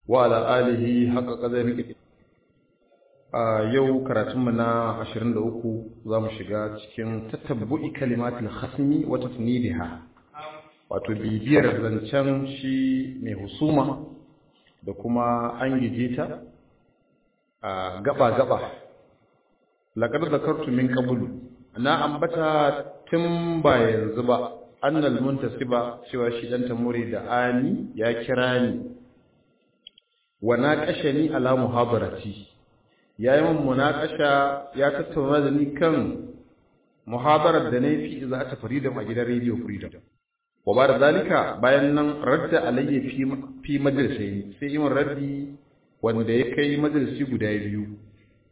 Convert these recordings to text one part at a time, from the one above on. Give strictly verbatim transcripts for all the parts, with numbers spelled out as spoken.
وعلى آله حق قدره. yau karatunmu na ashirin da uku za mu shiga cikin tatabbu'i kalimatul khasmi wa tasnidiha, wato bibiyar zancen shi mai husuma da kuma an gije ta a gaba gaba. laqad zakartu min qablu, na ambata tun ba yanzu ba, annal muntasiba cewa shi dan tamuri da ani ya kira ni wa naqashani ala muhadarati, ya yi min munakasha, ya tattauna da ni kan muhadarar da na fi za ta Freedom a gidan Radio Freedom. Wa ba da zalika bayan nan radda alayya fi fi majalisai, sai yin raddi wanda ya kai majalisi guda biyu.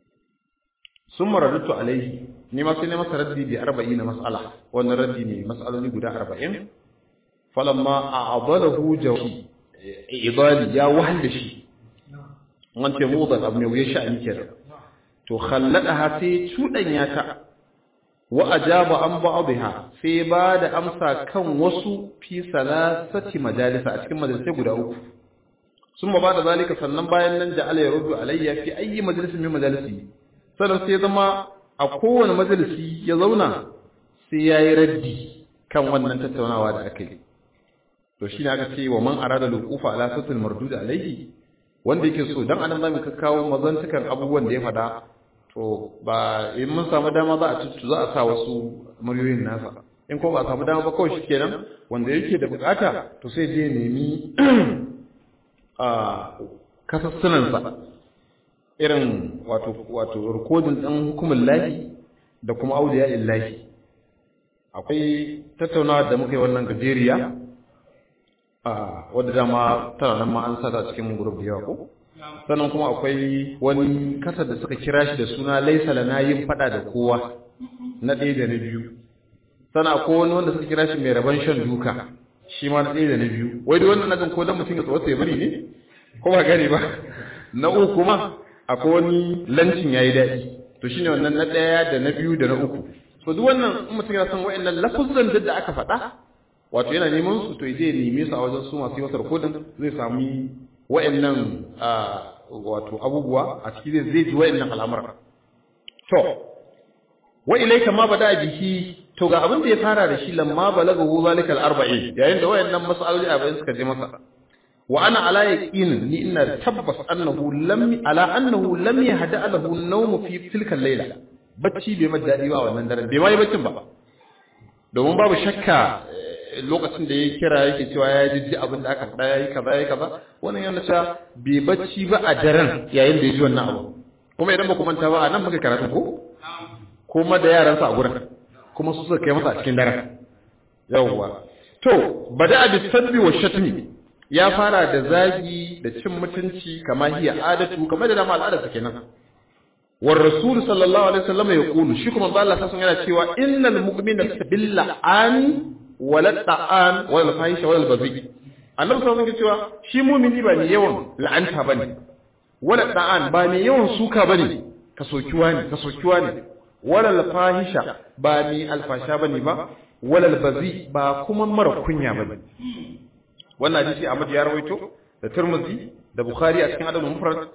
Sun maradatu alayhi, ni ma sai ne masa raddi da arba'in mas'ala, wannan raddi ne mas'aloli guda arba'in. Falamma a'adalahu jawi ibali, ya wahanda shi wance mudar abu ne wuya sha'ani kenan, to khalladaha sai cudanya ta, wa ajaba an ba'dha sai ba da amsa kan wasu fi salasati majalisa a cikin majalisai guda uku. sun ba da zalika, sannan bayan nan da Allah ya rubu alayya fi ayi majalisin min majalisi, sannan sai zama a kowane majalisi ya zauna sai yayi raddi kan wannan tattaunawa da aka yi. to shine aka ce wa man arada luqufa ala satil mardud alayhi, wanda yake so dan anan zamu kawo mazantukan abubuwan da ya fada, to ba in mun samu dama za a tuttu za a sa wasu muryoyin nasa, in ko ba samu dama ba kawai shikenan wanda yake da bukata to sai je nemi a kasassunan sa, irin wato wato recording din hukumul lahi da kuma auliya illahi. akwai tattaunawa da muka yi wannan gajeriya wadda dama tana nan ma an sata cikin group da yawa ko. sannan kuma akwai wani kasar da suka kira shi da suna laisa lana yin fada da kowa, na ɗaya da na biyu. sannan akwai wani wanda suka kira shi mai rabon shan duka, shi ma na ɗaya da na biyu. wai dai wannan najin ko dan mutum ya tsawata ya bari ne ko ba gani ba. na uku kuma akwai wani lancin yayi daɗi, to shine wannan na ɗaya da na biyu da na uku. to duk wannan in mutum ya san wa'annan lafuzan da aka faɗa, wato yana neman su, to zai neme su a wajen su masu yi rikodin, zai sami wa'annan wato abubuwa a ciki, zai ji wa'annan al'amura. to wa ilayka ma bada bihi, to ga abin da ya fara da shi lamma balagahu zalika al-arba'in, yayin da wa'annan mas'aloli arba'in suka je masa. wa ana ala yaqin, ni ina tabbas annahu lam ala annahu lam yahda lahu an-nawm fi tilka al-layla, bacci bai mai dadi ba wannan daren, bai mai baccin ba, domin babu shakka lokacin da ya kira yake cewa ya jijji abin da aka faɗa yayi kaza yayi kaza, wannan yana cewa bai bacci ba a daren yayin da ya ji wannan abu. kuma idan ba ku manta ba a nan muka karatu ko kuma da yaransa a gurin, kuma su suka kai masa a cikin daren. yawwa to bada bi sabbi wa shatmi, ya fara da zagi da cin mutunci kama hiya adatu, kamar da dama al'ada ta kenan. war rasul sallallahu alaihi wasallam ya kulu, shi kuma Allah sallallahu yana cewa innal mu'mina billa'an wala ta'an wala fahisha wala bazi. annabi sallallahu alaihi cewa shi mu'mini ba ne yawan la'anta bane, wala ta'an ba ne yawan suka bane, ka sokiwa ne ka sokiwa ne, wala fahisha ba ne alfasha bane ba, wala bazi ba kuma mara kunya bane. wannan hadisi Ahmad ya rawaito da Tirmidhi da Bukhari a cikin adabul mufrad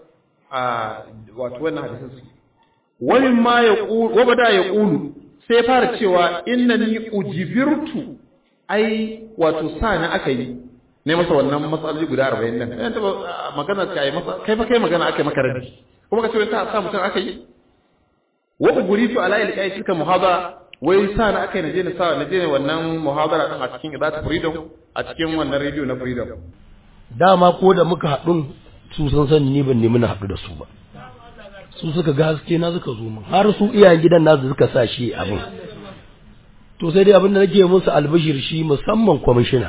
a wato wannan hadisin. wani ma ya qulu wa bada ya qulu, sai fara cewa innani ujibirtu, ai wato sa na aka yi ne masa wannan matsaloli guda arba'in nan. eh taba magana kai masa, kai fa kai magana akai maka raddi, kuma ka ce ta sa mutum aka yi. wa uguritu ala ilqai tilka muhadara, wai sa na aka yi naje na sa naje ne wannan muhadara din a cikin Idat Freedom, a cikin wannan radio na Freedom. dama ko da muka haɗu su san sani ni ban nemi na haɗu da su ba, su suka ga haske na suka zo min, har su iyayen gidan nasu suka sa shi abin. to sai dai abin da nake musu albashir shi, musamman kwamishina,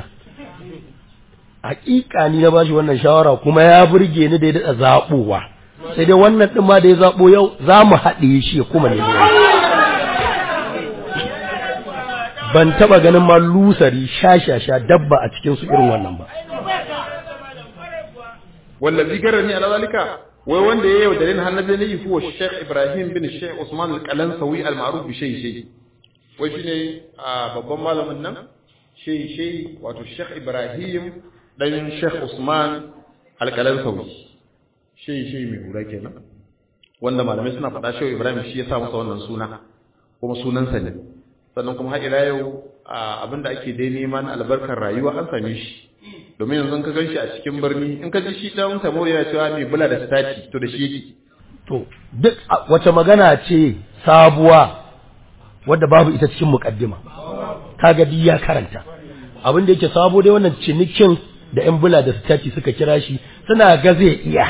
hakika ni na bashi wannan shawara kuma ya burge ni da ya daɗa zaɓowa, sai dai wannan ɗin ma da ya zaɓo yau za mu haɗe shi kuma ne. ban taɓa ganin ma lusari shashasha dabba a cikin su irin wannan ba. wallazi garani ala zalika, wai wanda ya yau dalilin hannabi ne yi huwa Sheikh Ibrahim bin Sheikh Usman al-Qalansawi al-ma'ruf bi shay shay. wai shine babban malamin nan shay shay, wato Sheikh Ibrahim dan Sheikh Usman alƙalan sauri shi shi mai hula kenan wanda malamai suna faɗa shehu Ibrahim shi ya sa masa wannan suna kuma sunansa ne sannan kuma har ila yau abinda ake dai neman albarkar rayuwa an same shi domin yanzu ka ganshi a cikin birni in ka ji shi dan tamo ya cewa mai bula da stati to da shi yake to duk wace magana ce sabuwa wadda babu ita cikin muqaddima kaga bi ya karanta abin da yake sabo dai wannan cinikin da yan bula da stati suka kira shi suna ga zai iya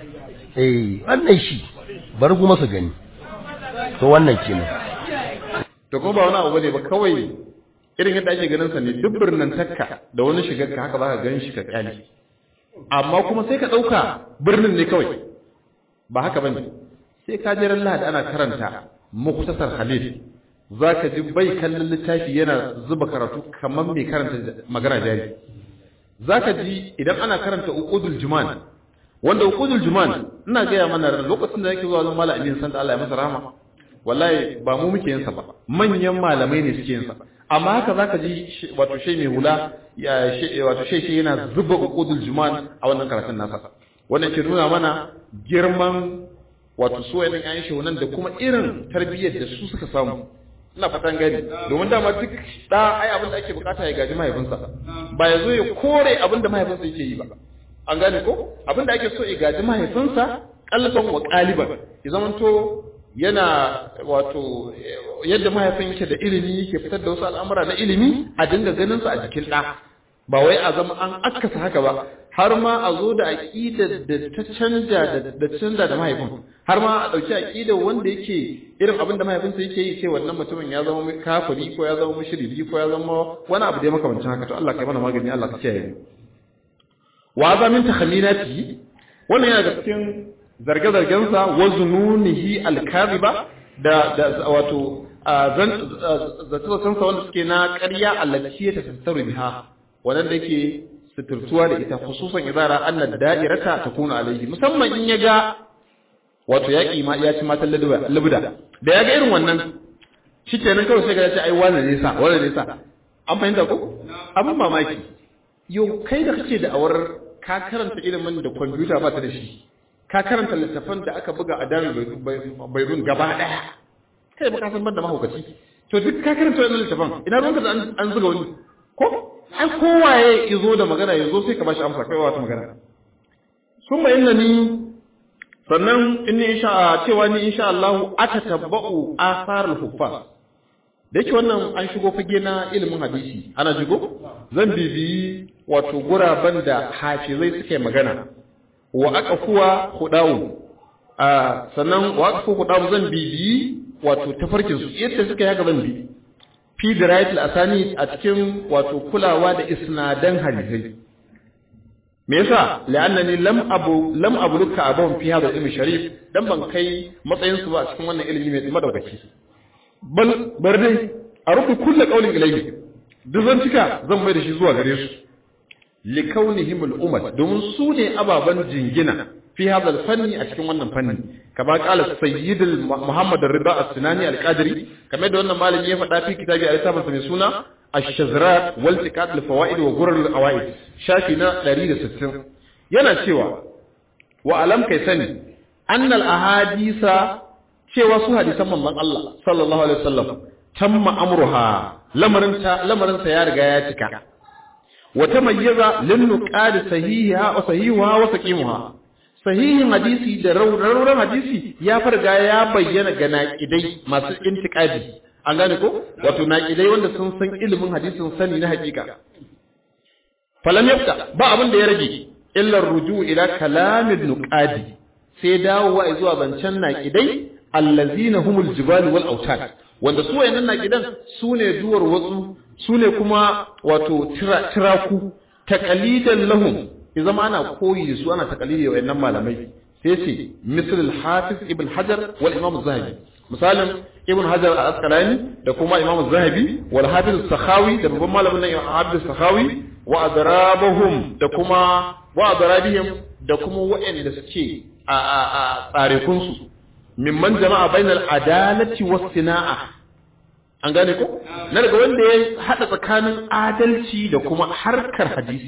eh wannan shi bar kuma su gani to wannan kenan to kuma ba wani abu bane ba kawai irin yadda ake ganin sa ne duk birnin takka da wani shigar ka haka zaka gan shi ka kyale amma kuma sai ka dauka birnin ne kawai ba haka bane sai ka je ran Lahadi ana karanta muktasar Khalil zaka ji bai kallon littafi yana zuba karatu kamar mai karanta magana jari zaka ji idan ana karanta uqudul juman wanda uqudul juman ina ga ya mana lokacin da yake zuwa zan mallam Amin san Allah ya masa rahama wallahi ba mu muke yin sa ba manyan malamai ne suke yin sa amma haka zaka ji wato shay mai hula ya wato shay shi yana zuba uqudul juman a wannan karatun nasa wannan ke nuna mana girman wato soyayyen ayin shi wannan da kuma irin tarbiyyar da su suka samu ina fatan gani domin dama duk da ai abin da ake bukata ya gaji mahaifinsa ba ya zo ya kore abin da mahaifinsa yake yi ba an gane ko abin da ake so ya gaji mahaifinsa kalban wa qaliban ya zamanto yana wato yadda mahaifin yake da ilimi yake fitar da wasu al'amura na ilimi a dinga ganin su a jikin da ba wai a zama an akasa haka ba har ma a zo da aqida da ta canja da canza da mahaifin har ma a dauki aqida wanda yake irin abin da mahaifinsa yake yi sai wannan mutumin ya zama kafiri ko ya zama mushriki ko ya zama wani abu da makamancin haka to Allah kai mana magani Allah ka kiyaye wa za min takhminati wannan yana da cikin zarge-zargensa wa zununihi al-kadhiba da da wato zan zato wanda suke na ƙarya allati ta tattaru biha wannan da yake suturtuwa da ita khususan idara anna da'irata takuna alayhi musamman in yaga wato yaki ma ya ci matan labuda da yaga irin wannan shikenan kawai sai ga ya ce ai wannan ne sa wannan ne sa an fahimta ko abin mamaki yau kai da kake da awar ka karanta ilimin da kwamfuta ba ta da shi ka karanta littafan da aka buga a darul bayrun gaba daya kai ba ka san banda mahaukaci to duk ka karanta wannan littafan ina ruwanka da an zuga wani ko ai kowaye yazo da magana yazo sai ka bashi amsa kai wata magana kuma innani sannan inni insha cewa ni insha Allah atatabba'u asarul huffaz da yake wannan an shigo fage na ilimin hadisi ana jigo zan bibiyi wato guraben da hafizai suke magana wa aqafuwa hudawu a sannan wa aqafu hudawu zan bibiyi wato tafarkin su yadda suka yaga zan bi fi dirayatul asani a cikin wato kulawa da isnadan hadisi me yasa la'annani lam abu lam abluka abun fi hada ilmi sharif dan ban kai matsayin su ba a cikin wannan ilimi mai madaukaki bal bar dai a rufe kullu qaulin ilayhi duk zan cika zan mai da shi zuwa gare su li kaunihim al ummat domin su ne ababan jingina fi hada al fanni a cikin wannan fanni kama qala sayyid al muhammad ar-rida as-sinani al-qadiri kamar da wannan malami ya faɗa fi kitabi al-tafsir mai suna ash-shazrat wal tiqat al-fawaid wa ghurr al-awaid shafi na ɗari da sittin yana cewa wa alam kai sani anna al-ahadisa cewa su hadisan manzon Allah sallallahu alaihi wasallam tamma amruha lamarinta lamarinsa ya riga ya cika wa tamayyaza lin nuqad sahiha wa sahiha wa saqimuha sahihin hadisi da rawran hadisi ya farga ya bayyana ga naqidai masu intiqadi an gane ko wato naqidai wanda sun san ilimin hadisin sani na hakika falam yabqa ba abin da ya rage illa ruju ila kalamin nuqadi sai dawowa zuwa zancen naqidai allazina humul jibal wal autad wanda su wayannan naqidan sune duwar watsu sune kuma wato tiraku taqalidan lahum idan ana koyi su ana taqalidi wayannan malamai sai ce misal al hafiz ibn hajar wal imam az-zahabi misalin ibn hajar al-asqalani da kuma imam az-zahabi wal hafiz as-sakhawi da babban malamin nan hafiz as-sakhawi wa adrabahum da kuma wa adrabihim da kuma wayanda suke a a tsare kunsu mimman jama'a bainal adalati was sina'a an gane ko na daga wanda ya hada tsakanin adalci da kuma harkar hadisi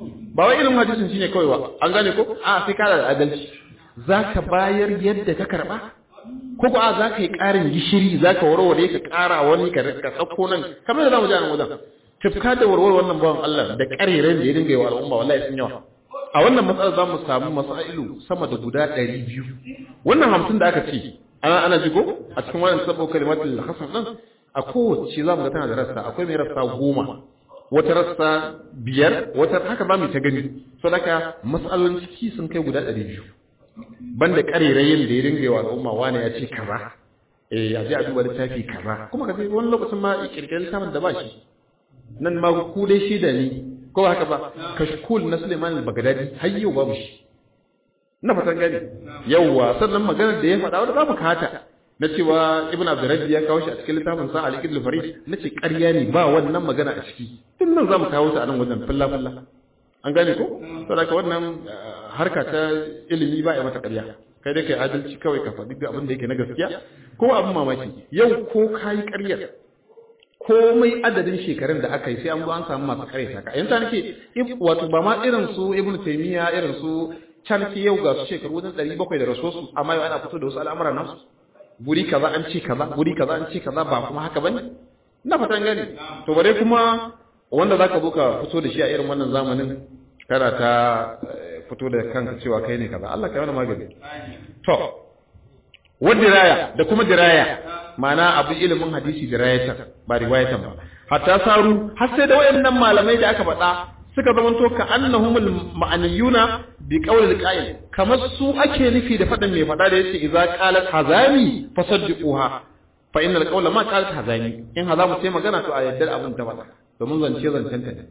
ba wai ilimin hadisin shine kawai ba an gane ko a sai ka da adalci zaka bayar yadda ka karba ko ko a zaka yi karin gishiri zaka warware ka kara wani ka ka tsakko nan kamar da zamu ji a nan wajen tafka da warware wannan bawan Allah da kareren da ya dinga yi wa al'umma wallahi sun yawa a wannan matsalar zamu samu masailu sama da guda ɗari biyu wannan hamsin da aka ce ana ana jigo a cikin wannan sabo kalimatul hasan din a kowace zamu ga tana da rassa akwai mai rassa goma wata rassa biyar wata haka ba mu ta gani saboda matsalolin ciki sun kai guda ɗari biyu banda karerayen da ya dinga yawa al'umma wani ya ce kaza eh a ji a duba littafi kaza kuma ka sai wani lokacin ma kirkirar littafin da ba shi nan ma ku dai shi da ni ko haka ba kashkul na Suleiman al-Baghdadi har yau babu shi na fatan gani yawa sannan maganar da ya faɗa wanda za mu kata na cewa Ibn Abdurrabbi ya kawo shi a cikin littafin sa al-Iqd al-Farid nace ƙarya ne ba wannan magana a ciki tun nan za mu kawo ta a nan wajen filla filla an gane ko saboda ka wannan harka ta ilimi ba ya mata ƙarya kai dai kai adalci kawai ka faɗi ga abin da yake na gaskiya ko abin mamaki yau ko kai ƙaryar komai adadin shekarun da aka yi sai an zo an samu masu ƙaryata ka yanzu nake wato ba ma irin su Ibn Taymiyyah irin su Chanki yau ga su shekaru wajen ɗari bakwai da rasuwarsu amma yau ana fito da wasu al'amura nasu guri kaza an ce kaza guri kaza an ce kaza ba kuma haka bane ina fatan gani to bare kuma wanda zaka zo ka fito da shi a irin wannan zamanin kana ta fito da kanka cewa kai ne kaza Allah ka yi wani magani to wa diraya da kuma diraya ma'ana abu ilimin hadisi dirayatan ba riwayatan ba hatta saru har sai da wayannan malamai da aka faɗa suka zamanto ka annahumul ma'aniyuna bi qawlil qa'il kamar su ake nufi da faɗin mai faɗa da yace idza qalat hazami fasaddiquha fa innal qawla ma qalat hazami in hazamu sai magana to a yaddar abin ta faɗa domin zance zancen ta ne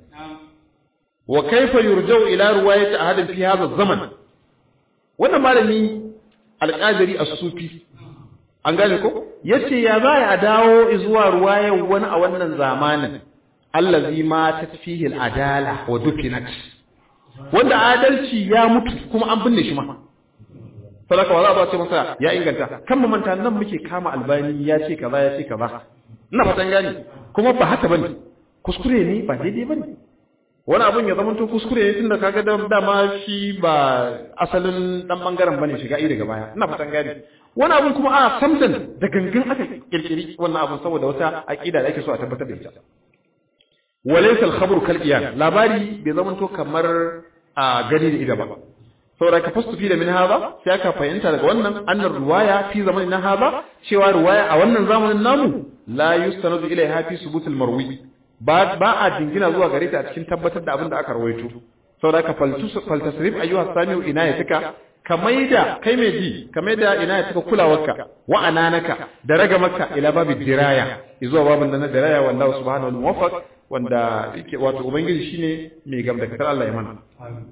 wa kaifa yurja'u ila riwayati ahadin fi hadha zaman wannan malami al-qadiri as-sufi an gane ko yace ya za a dawo zuwa ruwayar wani a wannan zamanin allazi ma tatfihi al-adala wa dufinat wanda adalci ya mutu kuma an binne shi ma sadaka wala ba ce masa ya inganta kan mu manta nan muke kama albani ya ce kaza ya ce kaza ina fatan gani kuma ba haka bane kuskure ne ba daidai bane wani abun ya zama to kuskure ne tunda kaga da dama shi ba asalin dan bangaren bane shiga iri daga baya ina fatan gani wani abun kuma a samdan da gangan aka kirkiri wannan abun saboda wata aqida da ake so a tabbatar da ita walaysa al-khabaru kal qiyam labari bai zama to kamar a gani da ida ba saboda ka fastu fi da min hada sai aka fahimta daga wannan annar riwaya fi zamanin na hada cewa riwaya a wannan zamanin namu la yustanadu ilaiha fi subut al-marwi ba ba a dingina zuwa gare ta a cikin tabbatar da abin da aka rawaito saboda ka faltasrif ayyuha samiu inayatuka kamaida kai mai ji kamaida inayatuka kulawarka wa ananaka da raga maka ila babu diraya zuwa babun da na diraya wallahi subhanahu wa muwaffaq wanda yake wato ubangiji shine mai gamdakatar Allah ya mana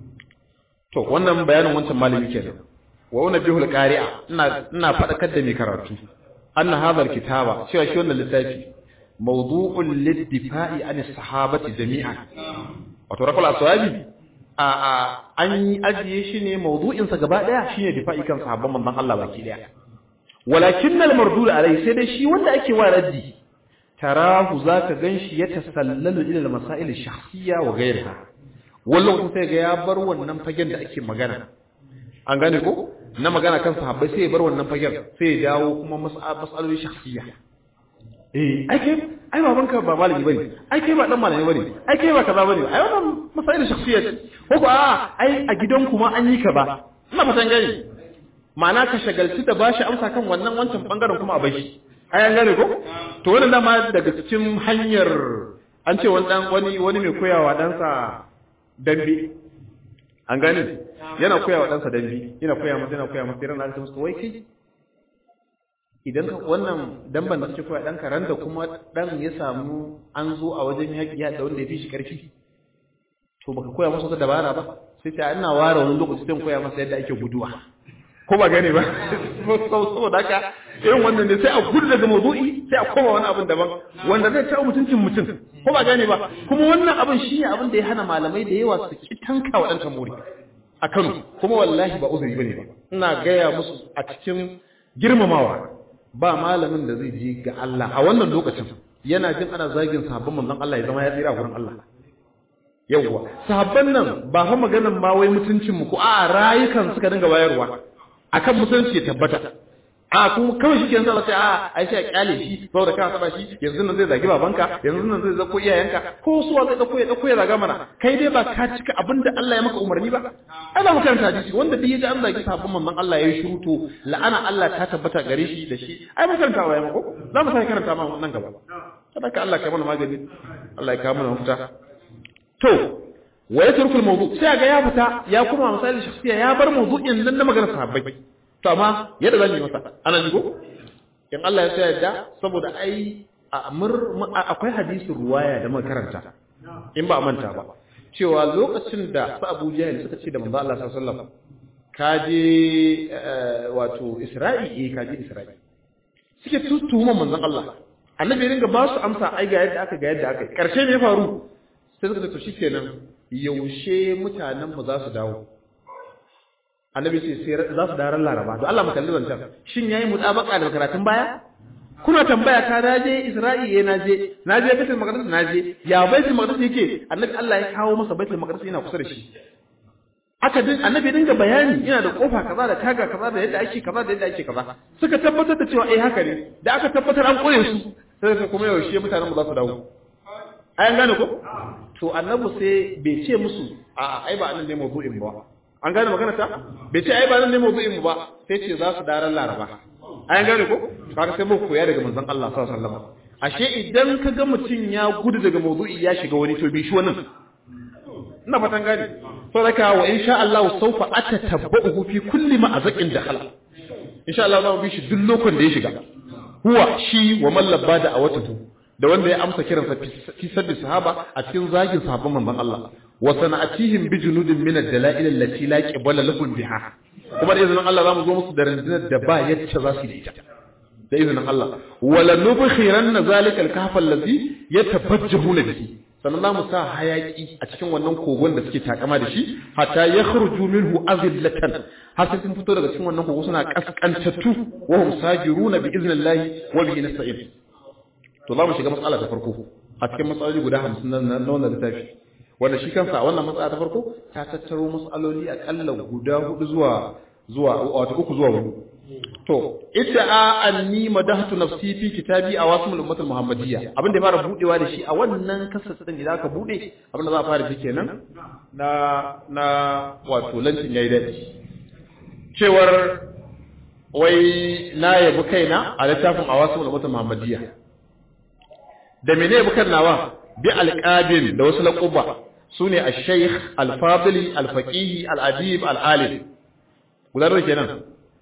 to wannan bayanin wancan malami kenan wa una bihul qari'a ina ina fadakar da mai karatu anna hadha alkitaba cewa shi wannan littafi mawdu'un lid-difa'i an as-sahabati jami'an wato rakul aswabi a a an yi ajiye shi ne mawdu'in sa gaba daya shine difa'i kan sahabban manzon Allah baki daya walakin al-mardud alai sai dai shi wanda ake wa raddi tarahu zaka ganshi ya tasallalu ila al-masail ash-shakhsiyya wa ghayriha wallahu sai ga ya bar wannan fagen da ake magana an gane ko na magana kan sahabbai sai ya bar wannan fagen sai ya dawo kuma mas'aloli shakhsiyya eh ai kai ai babanka ba malami bane ai kai ba dan malami bane ai kai ba kaza bane ai wannan masail shakhsiyya ko ko a ai a gidan kuma an yi ka ba ina fatan gani ma'ana ka shagalci da bashi amsa kan wannan wancan bangaren kuma a bashi ai an gane ko to wannan dama daga cikin hanyar an ce wani dan wani wani mai koyawa dan sa dambe an gane yana koyawa dan sa dambe yana koya masa yana koya masa ran Allah wai kai idan wannan damban da kake koya dan karan da kuma dan ya samu an zo a wajen yaki ya da wanda ya fi shi karfi to baka koya masa dabara ba sai ta ina ware wani lokaci sai koya masa yadda ake guduwa ko ba gane ba saboda haka irin wannan ne sai a gudu daga mawdu'i sai a koma wani abin daban wanda zai taɓa mutuncin mutum ko ba gane ba kuma wannan abin shi ne abin da ya hana malamai da yawa su ki tanka waɗancan muri a Kano kuma wallahi ba uzuri bane ba ina gaya musu a cikin girmamawa ba malamin da zai ji ga Allah a wannan lokacin yana jin ana zagin sahabban manzon Allah ya zama ya tsira gurin Allah yawwa sahabban nan ba fa maganan ma wai mutuncin mu ko a rayukan suka dinga bayarwa akan mutunci ya tabbata a kuma kawai shi kenan sai a ai sai a kyale shi saboda ka saba shi yanzu nan zai zagi babanka yanzu nan zai zako iyayenka ko suwa zai dauko ya dauko ya zaga mana kai dai ba ka cika abinda Allah ya maka umarni ba ana maka karanta hadisi wanda duk yaji an zagi sahabban manzon Allah ya yi shuruto la'ana Allah ta tabbata gare shi da shi ai mun karanta wa ya mako za mu sai karanta ma nan gaba sadaka Allah kai mana magani Allah ya kawo mana mafita to wa yatrukul mawdu sai ga ya fita ya kuma misali shakhsiya ya bar mawdu'in nan na maganar sahabbai to amma yadda zan yi masa ana jigo in Allah ya sa yadda saboda ai akwai hadisin ruwaya da muka karanta in ba a manta ba cewa lokacin da su Abu Jahl suka ce da manzo Allah sallallahu alaihi wasallam kaje wato Isra'i eh kaje Isra'i suke tutuma manzon Allah annabi ya ringa ba su amsa ai ga yadda aka ga yadda aka karshe me ya faru sai suka ce to shikenan yaushe mutanen mu za su dawo annabi sai sai za su daren laraba don Allah makalli zancan shin yayi mutabaka da karatun baya kuna tambaya ka naje Isra'i eh naje naje Baitul Maqdis naje ya Baitul Maqdis yake annabi Allah ya kawo masa Baitul Maqdis yana kusa da shi aka din annabi dinga bayani yana da kofa kaza da taga kaza da yadda ake kaza da yadda ake kaza suka tabbatar da cewa eh haka ne da aka tabbatar an koye su sai kuma yaushe mutanen mu za su dawo ayan gane ko to annabi sai bai ce musu a ai ba annan ne mawdu'in ba an gane magana ta bai ce ai ba nan ne mawdu'in mu ba sai ce za su daren laraba an gane ko kaga sai mu koya daga manzon Allah sallallahu alaihi wasallam ashe idan ka ga mutun ya gudu daga mawdu'i ya shiga wani to bi shi wannan ina fatan gane to raka wa insha Allah sawfa atatabba'uhu fi kulli ma'azaqin dakhala insha Allah za mu bi shi duk lokacin da ya shiga huwa shi wa man labba da awatuhu da wanda ya amsa kiransa fi sabbi sahaba a cikin zagin sahabban manzon Allah wa sana'atihim bi junudin min ad-dala'il allati la qibala lahum biha kuma da izinin Allah zamu zo musu da rundunar da ba yacce za su yi ita da izinin Allah wala nubkhiranna zalika al-kahf allazi yatabajjahuna bihi sannan zamu sa hayaki a cikin wannan kogon da suke takama da shi hatta yakhruju minhu azillatan har sai sun fito daga cikin wannan kogo suna kaskantattu wa hum sajiruna bi iznillahi wa bihi nasta'in to zamu shiga mas'ala ta farko a cikin matsaloli guda hamsin na wannan littafi wanda shi kansa wannan matsala ta farko ta tattaro matsaloli akalla guda hudu zuwa zuwa wato uku zuwa hudu to idda'a anni madahtu nafsi fi kitabi awasimul ummatul muhammadiyya abin da ya fara budewa da shi a wannan kasasa din da aka bude abin da za a fara shi kenan na na wato lancin yayi dadi cewar wai na yabi kaina a littafin awasimul ummatul muhammadiyya da mene bukar nawa bi alqabin da wasu laquba sune al-shaykh al-fadili al-faqih al-adib al-alim guda nawa kenan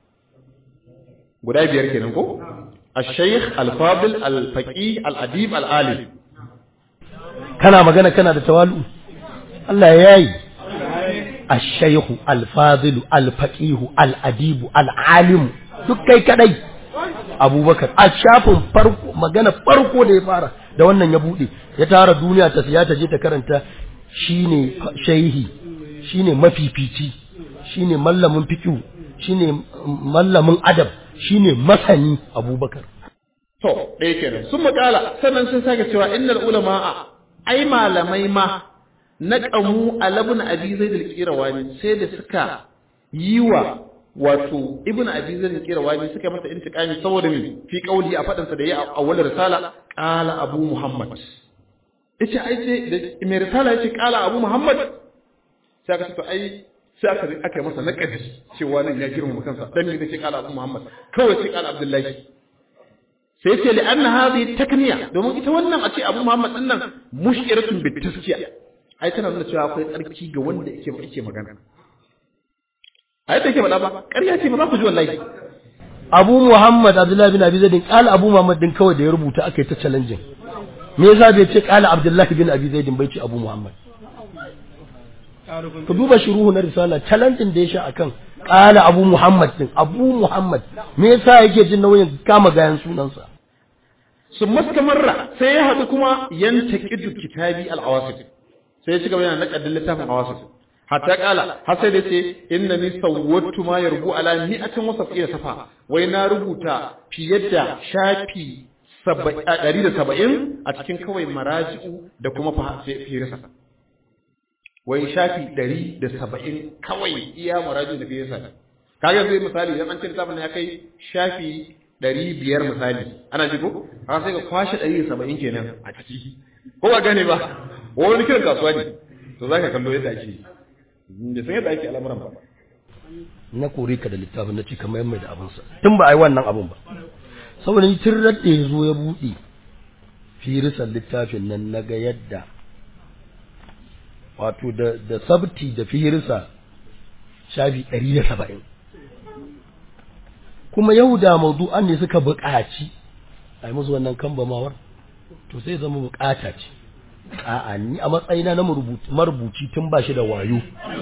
guda biyar kenan ko al-shaykh al-fadil al-faqih al-adib al-alim kana magana kana da tawalu Allah yayi al-shaykh al-fadil al-faqih al-adib al-alim duk kai kadai Abubakar a shafin farko magana farko da ya fara da wannan ya bude ya tara duniya ta siya ta je ta karanta shine shehi shine mafifici shine mallamin fiqh shine mallamin adab shine masani Abubakar to dai kenan sun makala sannan sun sake cewa innal ulama ai malamai ma naqamu alabun abi zaid al-qirawani sai da suka yiwa wato ibnu abi zaid al-qirawani suka masa intiqami saboda me fi qauli a fadansa da ya awwal risala qala abu muhammad yace ai sai da mai risala yace qala abu muhammad sai aka ce ai sai aka aka masa naqadi cewa nan ya girma kansa dan me yace qala abu muhammad kawai sai qala abdullahi sai yace li anna hadhihi takniya domin ita wannan a ce abu muhammad din nan mushiratun bit taskiya ai tana nuna cewa akwai tsarki ga wanda yake yake magana ai take faɗa ba ƙarya ce ba za ku ji wallahi Abu Muhammad Abdullah bin Abi Zaid qala Abu Muhammad din kawai da ya rubuta akai ta challenging me yasa bai ce qala Abdullah bin Abi Zaid bai ce Abu Muhammad ku duba shuruhu na risala challenging da ya sha akan qala Abu Muhammad din Abu Muhammad me yasa yake jin nauyin kama gayan sunansa sun maskamarra sai ya haɗu kuma yantaqidu kitabi al-awasit sai ya ci gaba yana naqadin littafin awasit hatta kala har sai da ce innani sawwatu ma yarbu ala mi'atin wa sab'ina safa wai na rubuta fiye da shafi ɗari da saba'in a cikin kawai maraji'u da kuma firasa wai shafi ɗari da saba'in kawai iya muraju da fiye sa kaga zai misali idan an ce littafin ya kai shafi ɗari biyar misali ana ji ko har sai ka kwashe ɗari da saba'in kenan a ciki ko ba gane ba wani kiran kasuwa ne to zaka kallo yadda ake da san yadda ake al'amuran ba na kore ka da littafin na ce kamar mai da abinsa tun ba a yi wannan abin ba saboda ni tun radda ya zo ya buɗe firisan littafin nan na ga yadda wato da da sabti da firisa shafi ɗari da saba'in kuma yau da mawdu'an ne suka buƙaci a yi musu wannan kambamawar to sai zama buƙata ce a'a ni a matsayina na marubuci tun ba shi da wayo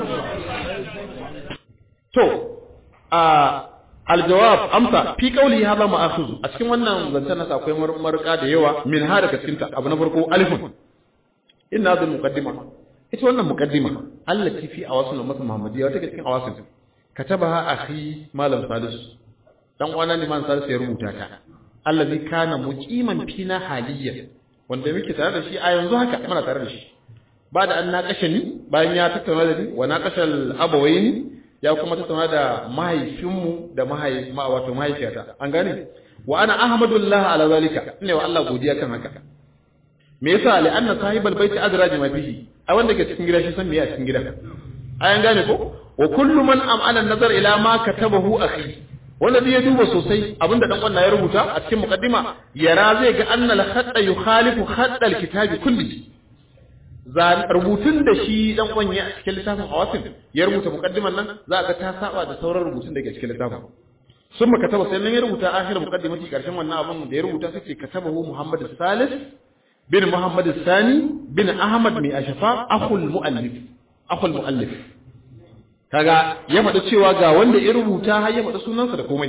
to a aljawab amsa fi qawli hadha ma'khuz a cikin wannan zancen nasa akwai marka da yawa min ha daga cikin ta abu na farko alifun inna hadhihi muqaddima ita wannan muqaddima allati fi awasil ummah muhammadiyya wata cikin awasil katabaha akhi malam salis dan uwana ne man salis ya rubuta ta allazi kana muqiman fina haliyyan wanda muke tare da shi a yanzu haka muna tare da shi ba da an naƙashe ni bayan ya tattauna da ni wa naƙashal abawaini ya kuma tattauna da mahaifinmu da mahaifi wato mahaifiyata an gane wa ana ahmadullah ala zalika ne wa Allah godiya kan haka me yasa li anna sahibal baiti adra ma bihi ai wanda ke cikin gida shi san me a cikin gida ai an gane ko wa kullu man am'ala an-nazar ila ma katabahu akhi wanda zai duba sosai abinda dan wannan ya rubuta a cikin muqaddima yara zai ga anna al-khatta yukhalifu khatta al-kitabi kulli zan rubutun da shi dan kwanye a cikin littafin awasin ya rubuta muqaddiman nan za ga ta saba da sauran rubutun da ke cikin littafin sun maka taba sai nan ya rubuta akhir muqaddimati karshen wannan abin da ya rubuta sai katabahu Muhammad Salis bin Muhammad Sani bin Ahmad mai Ashafa akhul muallif akhul muallif kaga ya faɗa cewa ga wanda ya rubuta har ya faɗa sunansa da komai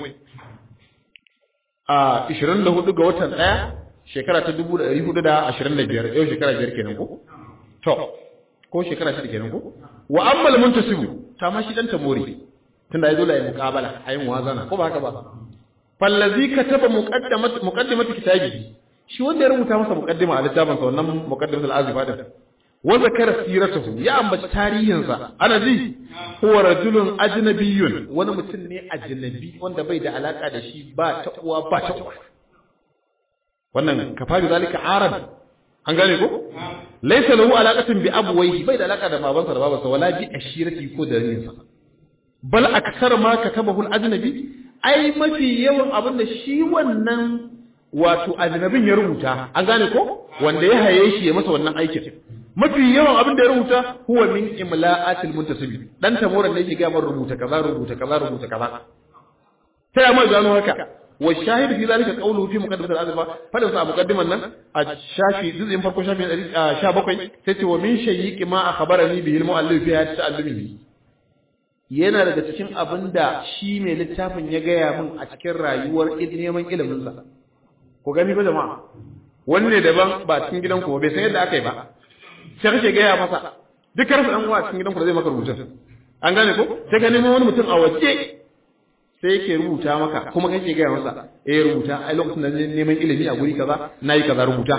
a ishirin da hudu ga watan ɗaya shekara ta dubu ɗari hudu da ashirin da biyar yau shekara biyar kenan ko to ko shekara shida kenan ko wa amma al-muntasibu ta ma shi dan tamori tunda yazo la yi muqabala ayin wazana ko ba haka ba fallazi kataba muqaddamat muqaddimat kitabi shi wanda ya rubuta masa muqaddima a littafin sa wannan muqaddimatul azifa din wa zakara siratuhu ya ambaci tarihin sa ana ji huwa rajulun ajnabiyyun wani mutum ne ajnabi wanda bai da alaka da shi ba ta uwa ba ta uwa wannan kafabi zalika arab an gane ko laysa lahu alaqatun bi abwayhi bai da alaka da babansa da babansa wala bi ashirati ko da rinsa bal aksar ma katabahu al-ajnabi ai mafi yawan abin da shi wannan wato ajnabin ya rubuta an gane ko wanda ya haye shi ya masa wannan aikin mafi yawan abin da ya rubuta huwa min imla'atil muntasibi dan tamoran ne yake ga man rubuta kaza rubuta kaza rubuta kaza sai amma gano haka wa shahid fi zalika qawluhu fi muqaddimat al-azfa fadan sa muqaddiman nan a shafi juz'in farko shafi sha bakwai sai ce wa min shayyiqi ma akhbarani bihi al-mu'allif fi hadith ta'allumi yana daga cikin abinda shi mai littafin ya gaya min a cikin rayuwar neman ilimin sa ko gani ba jama'a wanne daban ba cikin gidanku ba bai san yadda aka yi ba sai kake gaya masa duk karfa dan uwa cikin gidanku da zai maka rubutun an gane ko sai ka nemo wani mutum a waje sai yake rubuta maka kuma kake gaya masa eh rubuta ai lokacin da neman ilimi a guri kaza nayi kaza rubuta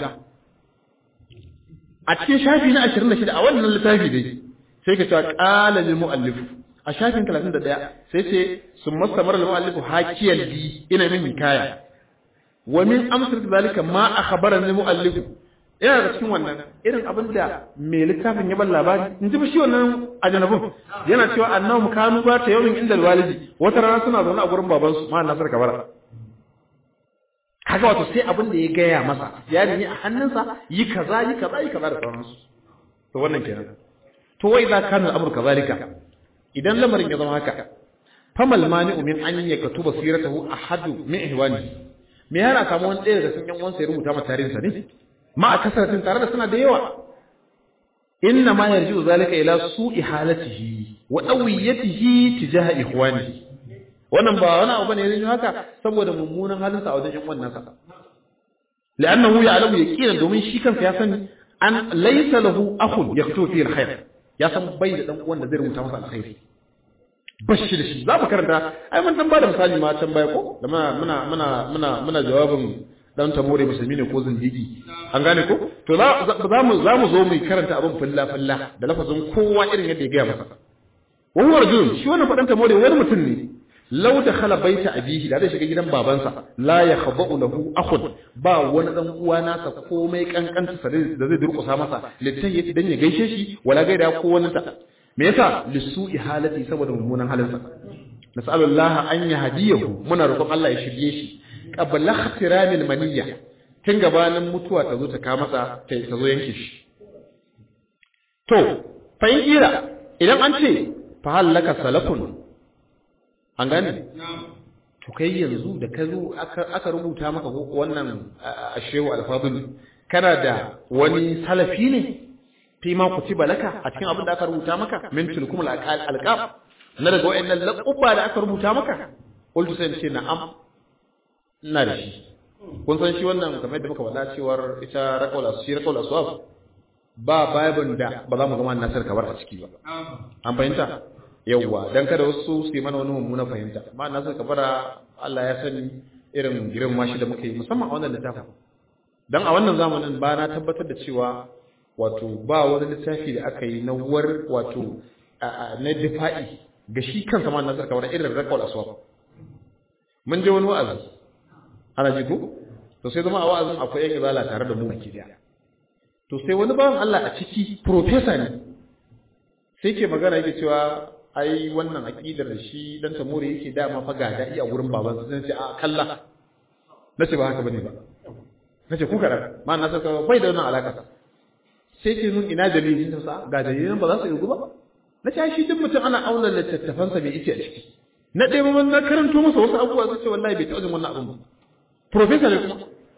a cikin shafi na ashirin da shida a wannan littafi dai sai ka cewa qala lil muallif a shafin talatin da ɗaya sai ce summa samara lil muallif hakiyal bi ina min hikaya wa min amsal zalika ma akhbarana lil muallif ina da cikin wannan irin abin da mai littafin ya ban labari in ji shi wannan ajanabun yana cewa annahu kanu ba ta yawmin inda walidi wata rana suna zaune a gurin babansu ma Nasir Kabara kaga wato sai abin da ya gaya masa ya ne a hannunsa yi kaza yi kaza yi kaza da sauransu to wannan kenan to wai za kana al'amur kazalika idan lamarin ya zama haka famal mani'u min an yaktuba siratahu ahadu min ihwani me yana samu wani ɗaya daga cikin yan uwansa ya rubuta mata tarihinsa ne ma a kasaratin tare da suna da yawa inna ma yarji'u zalika ila su'i halatihi wa dawiyatihi tijaha ikhwani wannan ba wani abu bane yanzu haka saboda mummunan halinsa a wajen yan uwan nasa la'annahu ya'lamu yaqinan domin shi kansa ya sani an laysa lahu akhun yaktubu fi alkhair ya san bai da dan uwan da zai rubuta masa alkhairi bashi da shi za mu karanta ai mun dan bada misali ma can baya ko da muna muna muna muna muna jawabin dan tamore musulmi ne ko zindigi an gane ko to za mu za mu zo mu karanta abin filla filla da lafazin kowa irin yadda ya ga masa wani rajulun shi wannan fadan tamore wani mutum ne law dakhala baita abihi da zai shiga gidan babansa la yakhba'u lahu akhun ba wani dan uwa nasa komai kankanta sa da zai durƙusa masa littahi dan ya gaishe shi wala gaida ko wani ta me yasa lisu'i halati saboda mummunan halinsa nas'alullaha an yahdiyahu muna roƙon Allah ya shirye shi qabla ihtiramil maniyya tun gabanin mutuwa ta zo ta ka masa ta zo yanke shi to fa in kira idan an ce fa halaka salafun an gane to kai yanzu da ka zo aka rubuta maka wannan ashewu alfadul kana da wani salafi ne fi ma kutiba laka a cikin abin da aka rubuta maka min tilkum alqab na daga wayannan laqaba da aka rubuta maka qultu sai ce na'am ina da shi kun san shi wannan kamar da muka faɗa cewar ita raqaul asir raqaul aswab ba bible da ba za mu ga man nasar kabar a ciki ba an fahimta yawwa dan kada wasu su yi mana wani mummuna fahimta ma nasar kabara Allah ya sani irin girma shi da muke yi musamman a wannan littafin dan a wannan zamanin ba na tabbatar da cewa wato ba wani littafi da aka yi na war wato na difa'i ga shi kansa ma nasar kamar irin raqaul aswab mun je wani wa'azi ana ji ko to sai zama a wa'azin akwai yan izala tare da mu baki daya to sai wani bawan Allah a ciki professor ne sai ke magana yake cewa ai wannan aqidar da shi dan tamuri yake dama fa ga da'i a gurin babansa sai ce a kalla nace ba haka bane ba nace ku kada ma nasar ka bai da wannan alaka sai ce nun ina dalilin sa ga dalilin ba za su yi ba na ce shi duk mutum ana auna littattafansa bai yake a ciki na ɗaya ba na karanto masa wasu abubuwa sai ce wallahi bai taɓa jin wannan abin ba professor ne kuma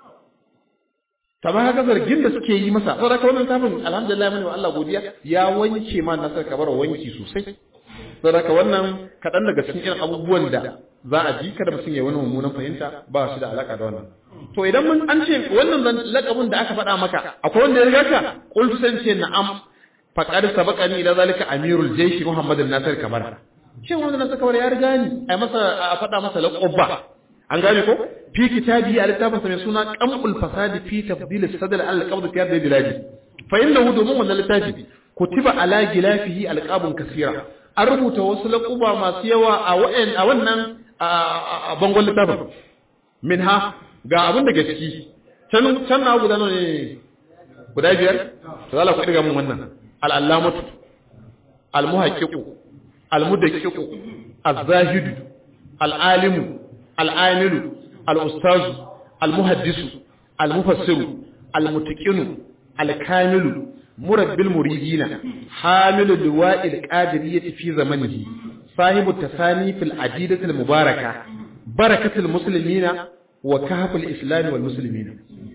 kamar haka zargin da suke yi masa saboda wannan tafin alhamdulillah mani wa Allah godiya ya wanke ma nasar kabar wanki sosai saboda wannan kaɗan daga cikin irin abubuwan da za a ji kada mutum ya wani mummunan fahimta ba shi da alaka da wannan to idan mun an ce wannan lakabin da aka faɗa maka akwai wanda ya riga ka qultu san ce na'am faqad sabaqani ila zalika amirul jaysh muhammad an-nasir kabar shi muhammad an-nasir kabar ya riga ni ai masa a faɗa masa laqaba an gane ko fi kitabi a littafin sa mai suna qamul fasadi fi tafdil as-sadr al-qabd fi hadhihi biladi fa innahu domin wannan littafi kutiba ala gilafihi alqabun kaseera an rubuta wasu laquba masu yawa a wa'an a wannan a bangon littafin minha ga abin da gaski can can na guda ne guda biyar to Allah ku diga mun wannan al-allamatu al-muhaqqiqu al-mudaqqiqu az-zahidu al-alimu al-amilu al-ustazu al-muhaddisu al-mufassiru al-mutaqinu al-kamilu murabbil muridina hamilu liwa'il qadiriyyati fi zamanihi sahibu tasani fil adidati al-mubaraka barakatul muslimina wa kahful islam wal muslimina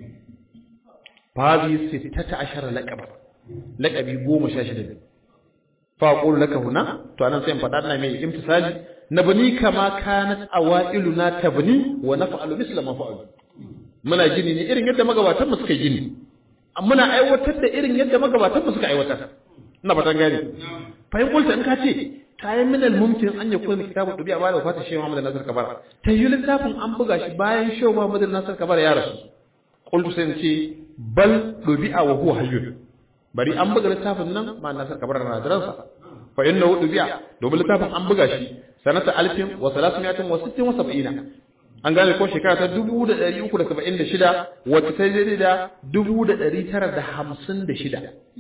fadi sittata ashara laqaba laqabi goma sha shida fa aqulu laka huna to anan sai in fada ina mai imtisali nabni kama kanat awailuna tabni wa naf'alu misla ma fa'alu muna gini ne irin yadda magabatan mu suka gini muna aiwatar da irin yadda magabatan mu suka aiwatar ina fatan gani fa in kulta in ka ce tayin min al-mumkin an yakuna kitabu dubi'a ba da wafata Sheikh Muhammad Nasir Kabar tayi littafin an buga shi bayan Sheikh Muhammad Nasir Kabar ya rasu qultu sai ce bal dubi'a wa huwa hayyun bari an buga littafin nan ma Nasir Kabar na da ransa fa innahu dubi'a domin littafin an buga shi sanata alfin wa salasumiyatin wa sittin wa sab'ina an gane ko shekara ta dubu da ɗari uku da saba'in da shida wacce ta daidai da dubu da ɗari tara da hamsin da shida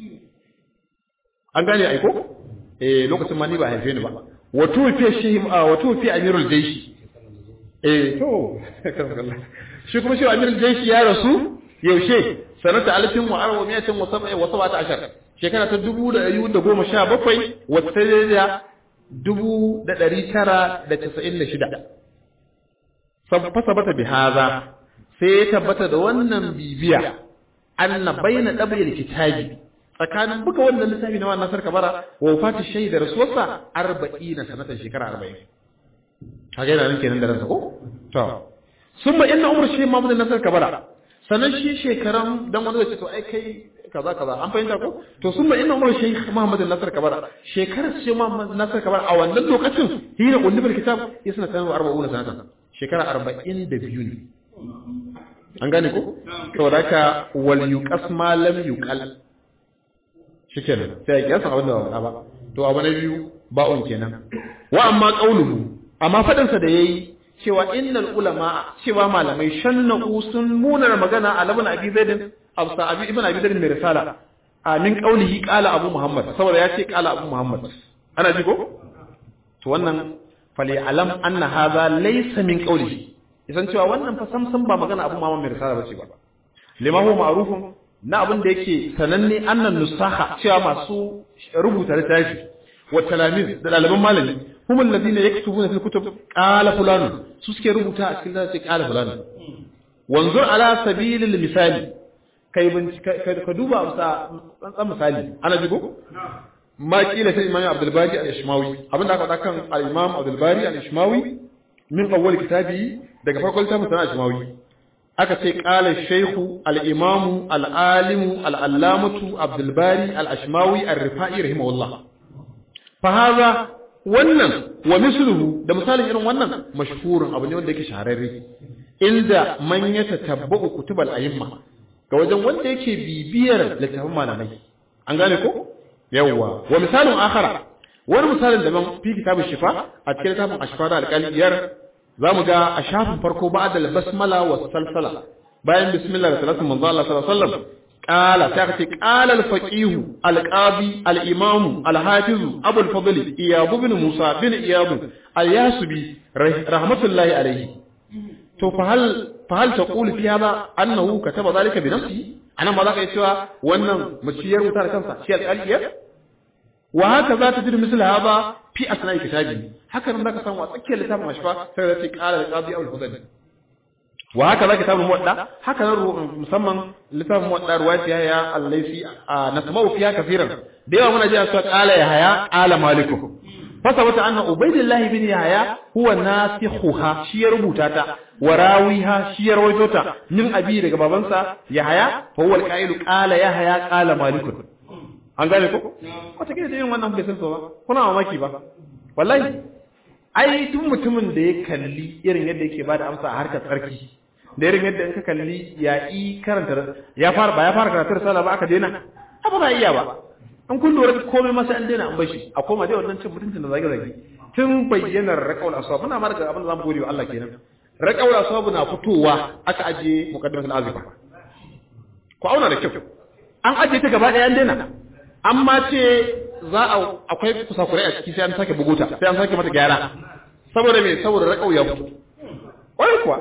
an gane aiko eh lokacin ma ni ba haife ni ba wato fi shehim a wato fi amirul jayshi eh to shi kuma shi amirul jayshi ya rasu yaushe sanata alfin wa arba'iyatin wa sab'a wa sab'ata ashar shekara ta dubu da ɗari da goma sha bakwai wacce ta daidai da dubu da ɗari tara da casa'in da shida fasabata bi haza sai ya tabbata da wannan bibiya anna bayna dabyil kitabi tsakanin buga wannan littafi na wannan sarka bara wa wafati shaida rasulsa arba'ina sanatan shekara arba'in kaga yana nan kenan da ransa ko to summa inna umru shaykh Muhammad Nasir Kabara sanan shi shekaran dan wanda zai ce to ai kai kaza kaza an fahimta ko to summa inna umru shaykh Muhammad Nasir Kabara shekarar shaykh Muhammad Nasir Kabara a wannan lokacin hina ulul kitab yasna tanu arba'una sanatan shekara arba'in da biyu ne an gane ko saboda haka wal yuqas ma lam yuqal shikenan sai ya kiyasa abin da ba to abu na biyu ba'un kenan wa amma qauluhu amma fadin sa da yayi cewa innal ulama cewa malamai shannu sun munar magana a labun abi zaidin absa abi ibn abi zaidin mai risala a min qaulihi qala abu muhammad saboda ya ce qala abu muhammad ana ji ko to wannan fali alam anna hadha laysa min qaulihi isan cewa wannan fa samsam ba magana abu muhammad mai risala bace ba lima huwa ma'rufun na abin da yake sananne annan nusaha cewa masu rubuta littafi wa talamiz da daliban malami هم الذين يكتبون في الكتب قال فلان سوسكي ربطا أكيد قال فلان وانظر على سبيل المثال كي كدوبا أمسا مثالي أنا جيبو ما كيلة الإمام عبد الباري الإشماوي أبن داك كان الإمام عبد الباري الإشماوي من أول كتابه داك فقل تام سنة الإشماوي أكتي قال الشيخ الإمام العالم العلامة عبد الباري الإشماوي الرفائي رحمه الله فهذا wannan wa misluhu da misalin irin wannan mashhurun abu ne wanda yake shahararre inda man yatatabbu kutubal a'imma ga wajen wanda yake bibiyar littafin malamai an gane ko yawa wa misalun akhara wani misalin da man fi kitabun shifa a cikin littafin ashfa da alqaliyar zamu ga a shafin farko ba'da al-basmala wa salsala bayan bismillah da salatu manzo Allah sallallahu alaihi wasallam قال تأتي قال الفقيه القاضي الإمام الحافظ أبو الفضل إياب بن موسى بن إياب الياسبي رحمة الله عليه تو فهل فهل تقول في هذا أنه كتب ذلك بنفسه أنا ما ذاك يسوى وأن مسير وتر كنسا شيء الألية وهكذا تجد مثل هذا في أثناء كتابه هكذا ذاك سمع تكيل لتام مشفى تأتي قال القاضي أبو الفضل وهكذا كتاب الموضع هكذا مسمى لتاب الموضع رواية يحيى الليثي نسمع فيها كثيرا ديوا من جاء سؤال قال يحيى قال مالك فثبت أن عبيد الله بن يحيى هو ناسخها شي ربوتاتا وراويها شي رويتوتا من أبي daga babansa يحيى فهو القائل قال يحيى قال مالك an gane ko wata kike da yin wannan bai san so ba kuna mamaki ba wallahi ai duk mutumin da ya kalli irin yadda yake bada amsa a harkar tsarki da irin yadda in ka kalli ya yi karanta ya fara ba ya fara karatu risala ba aka daina ba ba iya ba an kun lura komai masa an daina an bashi a koma dai wannan cin mutuncin da zage zage tun bayyanar raqaul aswab muna ma daga abin da zamu gode wa Allah kenan raqaul aswab na fitowa aka aje muqaddimatul azifa ko auna da kyau an aje ta gaba daya an daina amma ce za a akwai kusakurai a ciki sai an sake buguta sai an sake mata gyara saboda me saboda raqau ya fito wai kuwa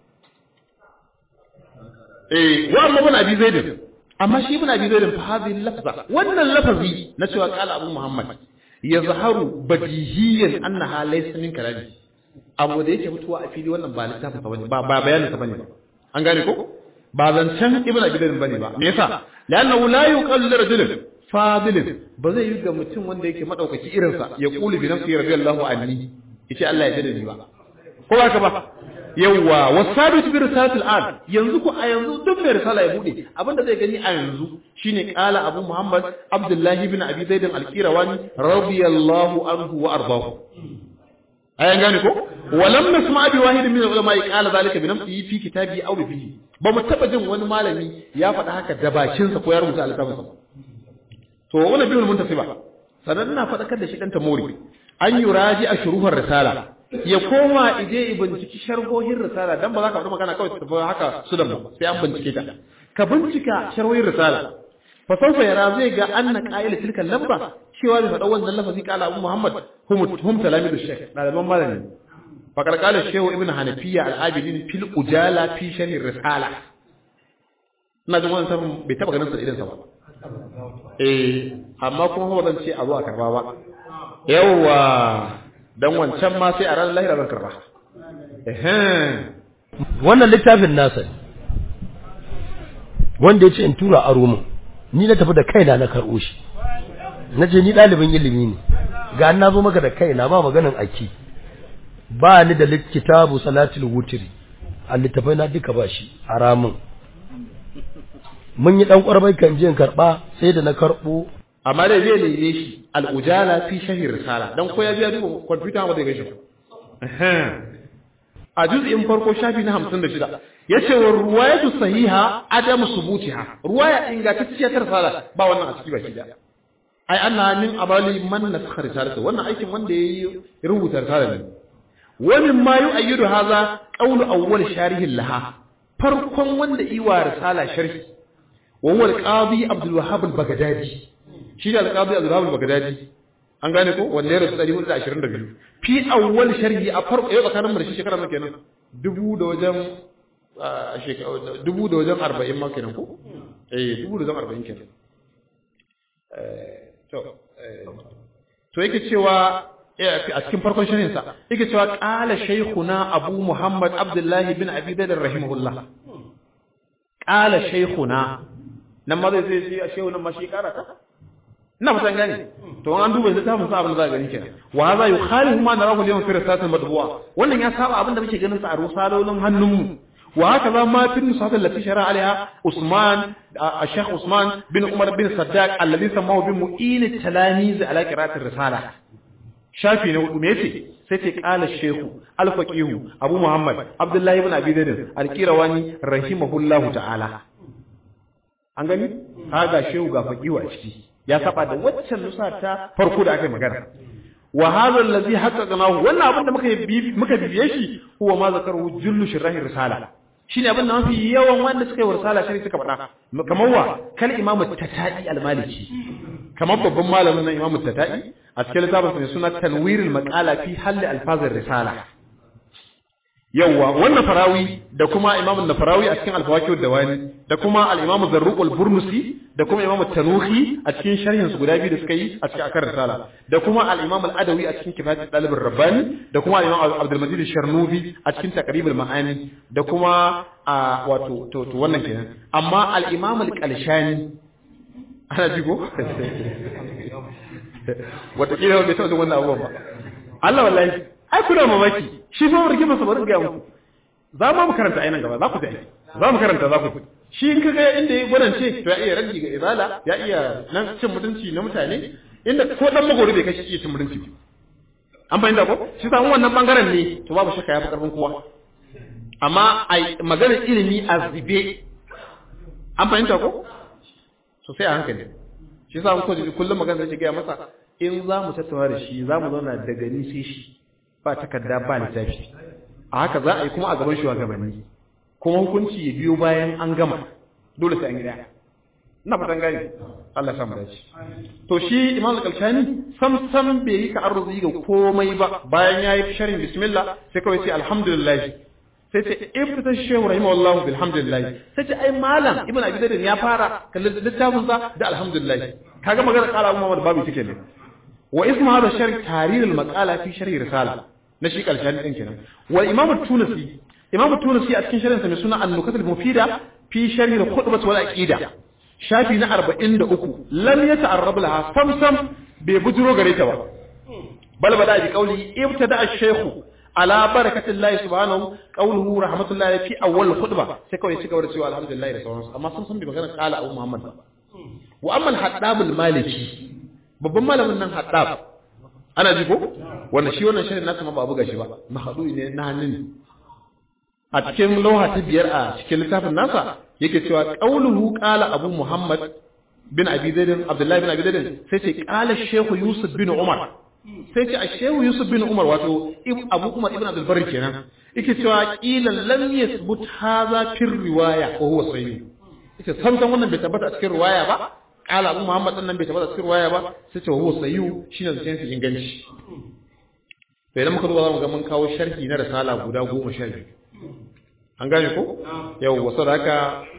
eh wa amma bin abi zaid amma shi bin abi zaid fa hadhihi lafza wannan lafazi na cewa qala abu muhammad yazharu badihiyan annaha laysa min kalami abu da yake fitowa a fili wannan ba littafin sa bane ba ba bayanin sa bane ba an gane ko ba zancan ibnu abi zaid bane ba me yasa la'annahu la yuqallu lirajulin fadilin ba zai yi ga mutum wanda yake madaukaki irinsa ya kuli bi nafsi radiyallahu anni yace Allah ya jada ni ba ko ba ka ba yawa wasabit bi risalatil ad yanzu ko a yanzu duk mai risala ya bude abinda zai gani a yanzu shine qala abu muhammad abdullah ibn abi zaid al-qirawani radiyallahu anhu wa ardahu ayan gane ko walam nasma bi wahid min ulama qala zalika bi nafsihi fi kitabi aw bi fihi ba mu taba jin wani malami ya faɗa haka da bakin sa ko ya rubuta al-kitabin to wannan bihul muntasiba sanan ina fadakar da shi dan tamori an yuraji a shuruhar risala ya koma ije binciki sharhohin risala dan ba za ka faɗi magana kawai tafi haka su da ba sai an bincike ta ka bincika sharhohin risala fa sawfa yara zai ga anna qa'ila tilka lamba cewa da faɗa wannan lafazi kala abu muhammad hum hum talamidu shaykh daliban malami fa qala shaykh ibn hanafiya al-abidin fil ujala fi sharh risala ina da wannan sabon bai taba ganin sa idan sa ba eh amma kuma ba zan ce a zo a karba ba yawa dan wancan ma sai a ran lahira zan karba eh wannan littafin nasa wanda yace in tura aro mun ni na tafi da kaina na karbo shi nace ni dalibin ilimi ne ga an nazo maka da kaina ba maganin aki ba ni da kitabu salatul wutri a littafai na duka ba shi haramun mun yi dan kwarbai kan jin karba sai da na karbo amma dai zai leye shi al-ujala fi shahir risala dan ko ya biya duba computer ba zai gaishe a juz'in farko shafi na hamsin da shida yace wa ruwayatu sahiha adam subutiha ruwaya ingantacciya ta risala ba wannan a ciki ba shi da ai anna min abali man nasakha risalata wannan aikin wanda yayi rubuta risala ne wa min ma yu'ayyidu hadha qawlu awwal sharih laha farkon wanda yi wa risala sharhi wa huwa al-qadi Abdul Wahhab al-Baghdadi shi da al-qadi Abdul Wahhab al-Baghdadi an gane ko wanda ya rasu ɗari hudu da ashirin da biyu fi awwal sharhi a farko yau tsakanin mu da shi shekara nawa kenan dubu da wajen dubu da wajen arba'in ma kenan ko eh dubu da wajen arba'in kenan to to yake cewa a cikin farkon sharhin sa yake cewa qala shaykhuna Abu Muhammad Abdullah bin Abi Bakr rahimahullah qala shaykhuna nan ma zai sai a shehu nan ma shi karata ina fatan gane to an duba littafin sa abin da za gani kenan wa hadha yukhalifu ma narahu al-yawm fi risalat al-madbu'a wannan ya saba abin da muke ganin sa a rusalolin hannunmu wa haka za ma fi nusat allati shara alaiha Usman al-Sheikh Usman bin Umar bin Saddaq alladhi samahu bi mu'in at-talamiz ala qira'at ar-risala shafi ne hudu me yace sai ce qala Sheikh al-Faqih Abu Muhammad Abdullah ibn Abi Zaid al-Qirawani rahimahullahu ta'ala an gani kaga shehu ga faqiwa a ciki ya saba da waccan nusa ta farko da aka yi magana wa hadha allazi haqqaqnahu wannan abin da muka muka bibiye shi huwa ma zakaru jullu shirahi risala shine abin da mafi yawan wanda suka yi risala shi suka faɗa kamar wa kal imam at-tatai al-maliki kamar babban malamin nan imam at-tatai a cikin littafin sa suna tanwirul maqala fi hal alfazir risala yawa wannan farawi da kuma imam an-nafarawi a cikin al-fawaqih ad-dawani da kuma al-imam az-zarruq al-burnusi da kuma imam at-tanuhi a cikin sharhin su guda biyu da suka yi a cikin akar risala da kuma al-imam al-adawi a cikin kifayat talib ar-rabbani da kuma al-imam abdul majid ash-sharnubi a cikin taqrib al-ma'ani da kuma wato to to wannan kenan amma al-imam al-qalshani ana jigo wata kila bai taɓa wannan abubuwan ba Allah wallahi ai kuna mamaki shi fa rigima sa bari ga muku za mu karanta ainihin gaba za ku ta za mu karanta za ku shi in kaga inda ya gwanance to ya iya raddi ga izala ya iya nan cin mutunci na mutane inda ko dan magori bai kashi iya cin mutunci an fahimta ko shi sa wannan bangaren ne to babu shakka ya fi karfin kowa amma ai maganar ilimi azbe an fahimta ko so sai a hankali shi sa ko kullum magana da ga masa in za mu tattauna da shi za mu zauna daga ni sai shi ba takarda ba littafi a haka za a yi kuma a gaban shugabanni kuma hukunci ya biyo bayan an gama dole sai an gida ina fatan gani Allah ya samu dace to shi Imam al-Qalshani sam sam bai yi ka arzuki ga komai ba bayan yayi sharhin bismillah sai kawai sai alhamdulillah sai ce ibta shehu rahimahullahu bilhamdulillah sai ce ai malam ibn abi zaid ya fara kallon littafin sa da alhamdulillah kaga magana kala Muhammad babu take ne wa ismu hada sharh tarir al-maqala fi sharh risala na shi Qalshani din kenan wal imam at-tunisi imam at-tunisi a cikin sharhin sa mai suna an-nukat al-mufida fi sharh al-khutbah wal aqida shafi na arba'in da uku lam yata'arrab laha samsam bai bujuro gare ta ba bal bada bi qawli ibtada ash-shaykh ala barakatillahi subhanahu qawluhu rahmatullahi fi awwal khutbah sai kawai shi gaba da cewa alhamdulillah da sauransu amma sun san bi magana qala abu muhammad wa amma al-haddab al-maliki babban malamin nan haddab ana ji ko wannan shi wannan shirin nasa ma ba buga shi ba mahadu ne na hannun a cikin lauha ta biyar a cikin littafin nasa yake cewa qauluhu qala abu muhammad bin abi zaid abdullahi bin abi zaid sai ce qala shaykh yusuf bin umar sai ce a shaykh yusuf bin umar wato abu umar ibn abdul barri kenan yake cewa qila lam yathbut hadha fi riwaya wa huwa sahih yake san san wannan bai tabbata a cikin riwaya ba qala abu muhammad din nan bai tabbata a cikin riwaya ba sai ce huwa sahih shine zancen su inganci to idan muka duba zamu ga mun kawo sharhi na risala guda goma sha biyu an gane ko yau wasu da haka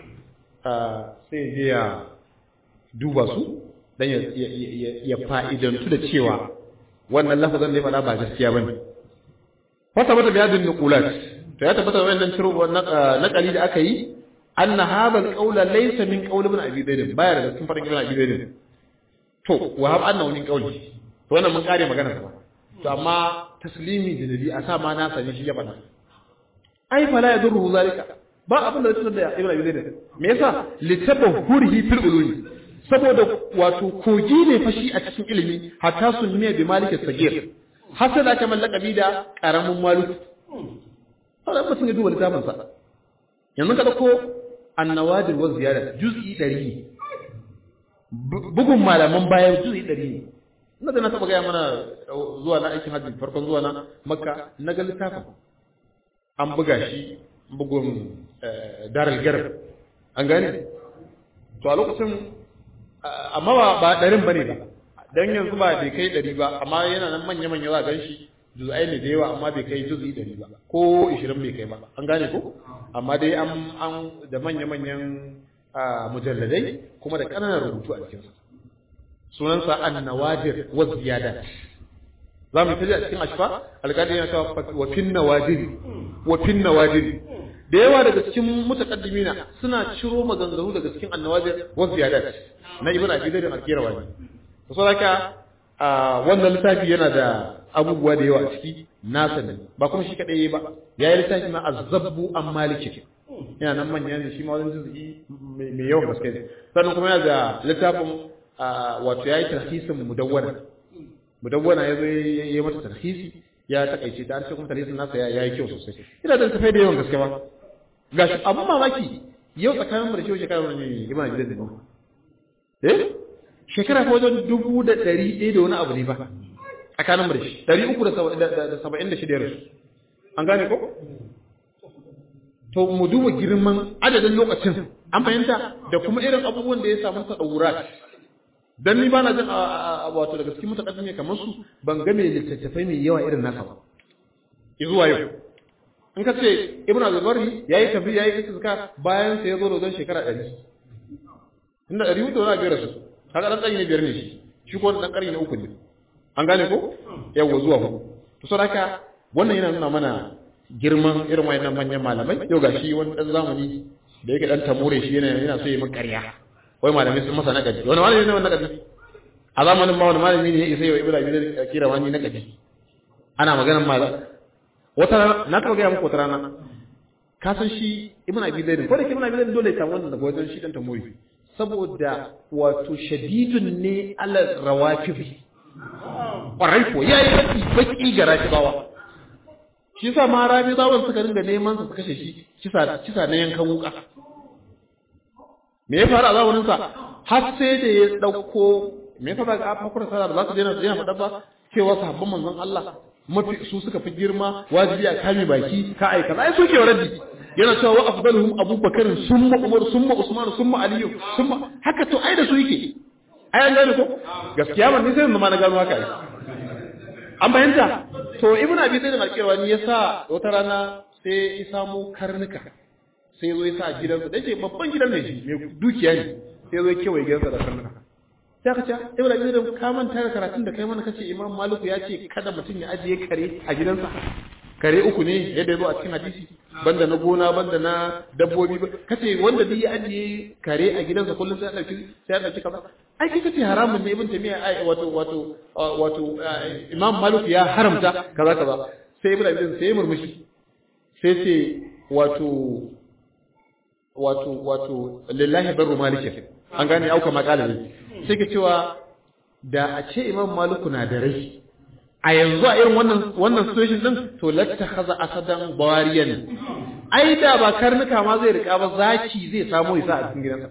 sai je ya duba su dan ya fa'idantu da cewa wannan lafazan da ya faɗa ba gaskiya bane fata bata biyadin nuqulat to ya tabbata wannan ciro naqali da aka yi anna hadha alqawla laysa min qawli ibn abi zaid baya daga cikin faɗin ibn abi zaid to wa hab annahu min qawli to wannan mun kare magana sa to amma taslimi da nabi a sa ma na sani shi ya faɗa ai fala yadurru zalika ba abin da zai da ibn abi zaid me yasa litabahurihi fil ulumi saboda wato kogi ne fashi a cikin ilimi hatta sunniya bi malik as-sagir hasala ta mallaka bi da karamin malik saboda mutum ya duba littafin sa yanzu ka dauko an-nawadir wa ziyada juz'i ɗari ne bugun malaman baya juz'i ɗari ne ina da na taba ga mana zuwa na aikin hajji farkon zuwa na makka na ga littafin an buga shi bugun darul garb an gane to a lokacin amma ba ba ɗarin bane ba dan yanzu ba bai kai ɗari ba amma yana nan manya manya za gan shi juz'ai ne da yawa amma bai kai juz'i ɗari ba ko ishirin bai kai ba an gane ko amma dai an an da manya manyan mujalladai kuma da ƙananan rubutu a cikin sa sunansa an-nawadir wa ziyadat za mu taji a cikin ashfa alƙadi yana cewa wa fin nawadir wa fin nawadir da yawa daga cikin mutaqaddimina suna ciro maganganu daga cikin an-nawadir wa ziyadat na ibn abi zaid al-qirawani to saboda wannan littafi yana da abubuwa da yawa a ciki nasa ne ba kuma shi kadai ba yayi littafi na az-zabbu an maliki yana nan manyan ne shi ma wajen juz'i mai yawan gaske sannan kuma yana da littafin wato yayi tarhisin mudawwana mudawwana yazo yayi mata tarhisi ya takaice ta an ce kuma tarhisin nasa yayi kyau sosai ina da tafai da yawan gaske ba gashi abun mamaki yau tsakanin mu da shi shekara ne ibn gidan da eh shekara ko wajen dubu da ɗari ɗaya da wani abu ne ba tsakanin mu da shi ɗari uku da saba'in da shida rasu an gane ko to mu duba girman adadin lokacin an fahimta da kuma irin abubuwan da ya samu sa daurat dan ni bana jin wato daga cikin mutakaddimi kamar su ban ga mai littattafai mai yawa irin nasa ba zuwa yau in ka ce ibnu az-zubairi yayi tafi yayi iska bayan sai ya zo da wajen shekara ɗari inda ɗari hudu na biyar su kaga dan tsari ne biyar ne shi shi ko dan ƙarni na uku ne an gane ko yawa zuwa hudu to saboda haka wannan yana nuna mana girman irin wayannan manyan malamai yau gashi wani dan zamani da yake dan tamure shi yana yana so yi min ƙarya wai malamai sun masa nakaji wani malami ne wannan nakaji a zamanin ma wani malami ne yake sai yau ibnu abi kira wani nakaji ana maganar malam wata rana na taba ga muku wata rana ka san shi ibnu abi zaid ko da ibnu abi zaid dole ya samu wannan daga wajen shi dan tamure saboda wato shadidun ne ala rawatib ƙwarai ko yayi baki baki ga rafidawa shi yasa ma rafidawan suka ringa neman su kashe shi kisa kisa na yankan wuka me ya faru a zamanin sa har sai da ya dauko me yasa ba ga fakura sara da za su daina yana faɗa ba cewa sahabban manzon Allah mafi su suka fi girma wajibi a kame baki ka aika ai suke raddi yana cewa wa afdaluhum abubakar summa umar summa usman summa ali summa haka to ai da su yake ai an gane ko gaskiya ban ni sai mun ma na gano haka ai an bayanta to ibnu abi zaid al-qirawani yasa wata rana sai ya samu karnuka sai zo ya sa gidansa dace babban gidan ne shi mai dukiya ne sai zo ya kewaye gidansa da karnuka sai ka ce ibnu abi zaid ka manta da karatun da kai mana kace imam maliku ya ce kada mutum ya ajiye kare a gidansa kare uku ne yadda ya zo a cikin hadisi banda na gona banda na dabbobi kace wanda duk ya ajiye kare a gidansa kullum sai ya dauki sai ya dauki kaza ai kai kace haramun ne ibn tamiya ai wato wato wato imam malik ya haramta kaza kaza sai ibn abi sai murmushi sai ce wato wato wato lillahi barru malik an gane auka makala ne sai ka cewa da a ce imam malik na da rai a yanzu a irin wannan wannan situation din to latta khaza asadan bariyan ai da ba karnuka ma zai rika ba zaki zai samu isa a cikin gidansa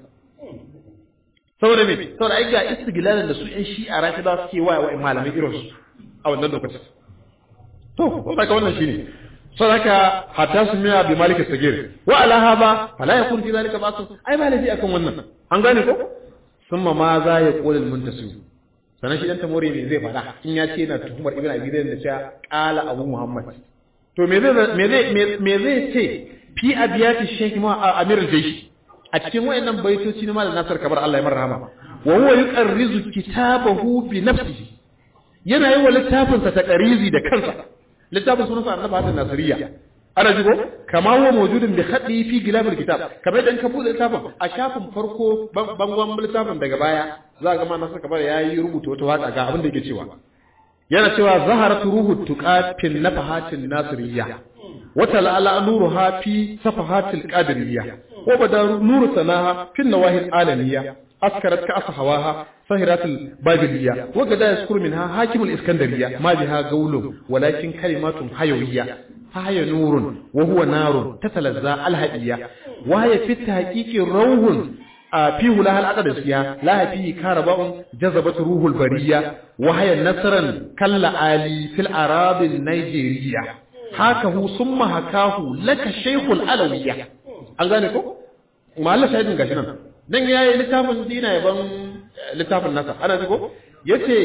saboda me saboda ai ga istiglalin da su ɗan shi'a rafida suke waya wa malamai irin su a wannan lokacin to saboda wannan shine saboda hatta su miya bi malik sagir wa ala haba fala yakun fi zalika ba'su ai malami akan wannan an gane ko summa ma za ya qulul muntasib sanan shi dan tamore ne zai fada in ya ce yana tuhumar ibnu abi zaid da cewa qala abu muhammad to me zai me zai me zai ce fi abiyati shaykh ma amir al-jaysh a cikin wayannan baitoci na malam nasar kabar Allah ya marhama wa huwa yuqarrizu kitabahu bi nafsihi yana yi wa littafin sa taqrizi da kansa littafin sunan sa annabi hadin nasiriya ana jigo kama huwa mawjudun bi khadi fi gilab al-kitab kamar idan ka bude littafin a shafin farko bangon littafin daga baya za ga ma nasar kabar yayi rubuta wata waka ga abin da yake cewa yana cewa zaharat ruhu tuqatin nafahatin nasiriyya wa talala nuruha fi safahatil qadiriyya wa bada nuru sanaha fi nawahil alamiyya askarat ka ashawaha sahiratul babiliyya wa gada yaskuru minha hakimul iskandariyya ma biha gawlum walakin kalimatun hayawiyya haya nurun wa huwa narun tatalazza alhadiya wa haya fi tahqiqi rawhun fi hulaha alaqadasiya la fi karaba'un jazabat ruhul bariya wa haya nasran kalla ali fil arabil nigeria hakahu summa hakahu laka shaykhul alawiyya an gane ko mallan shahidin gashi nan dan yayi littafin dina yaban littafin nasa ana ji ko yace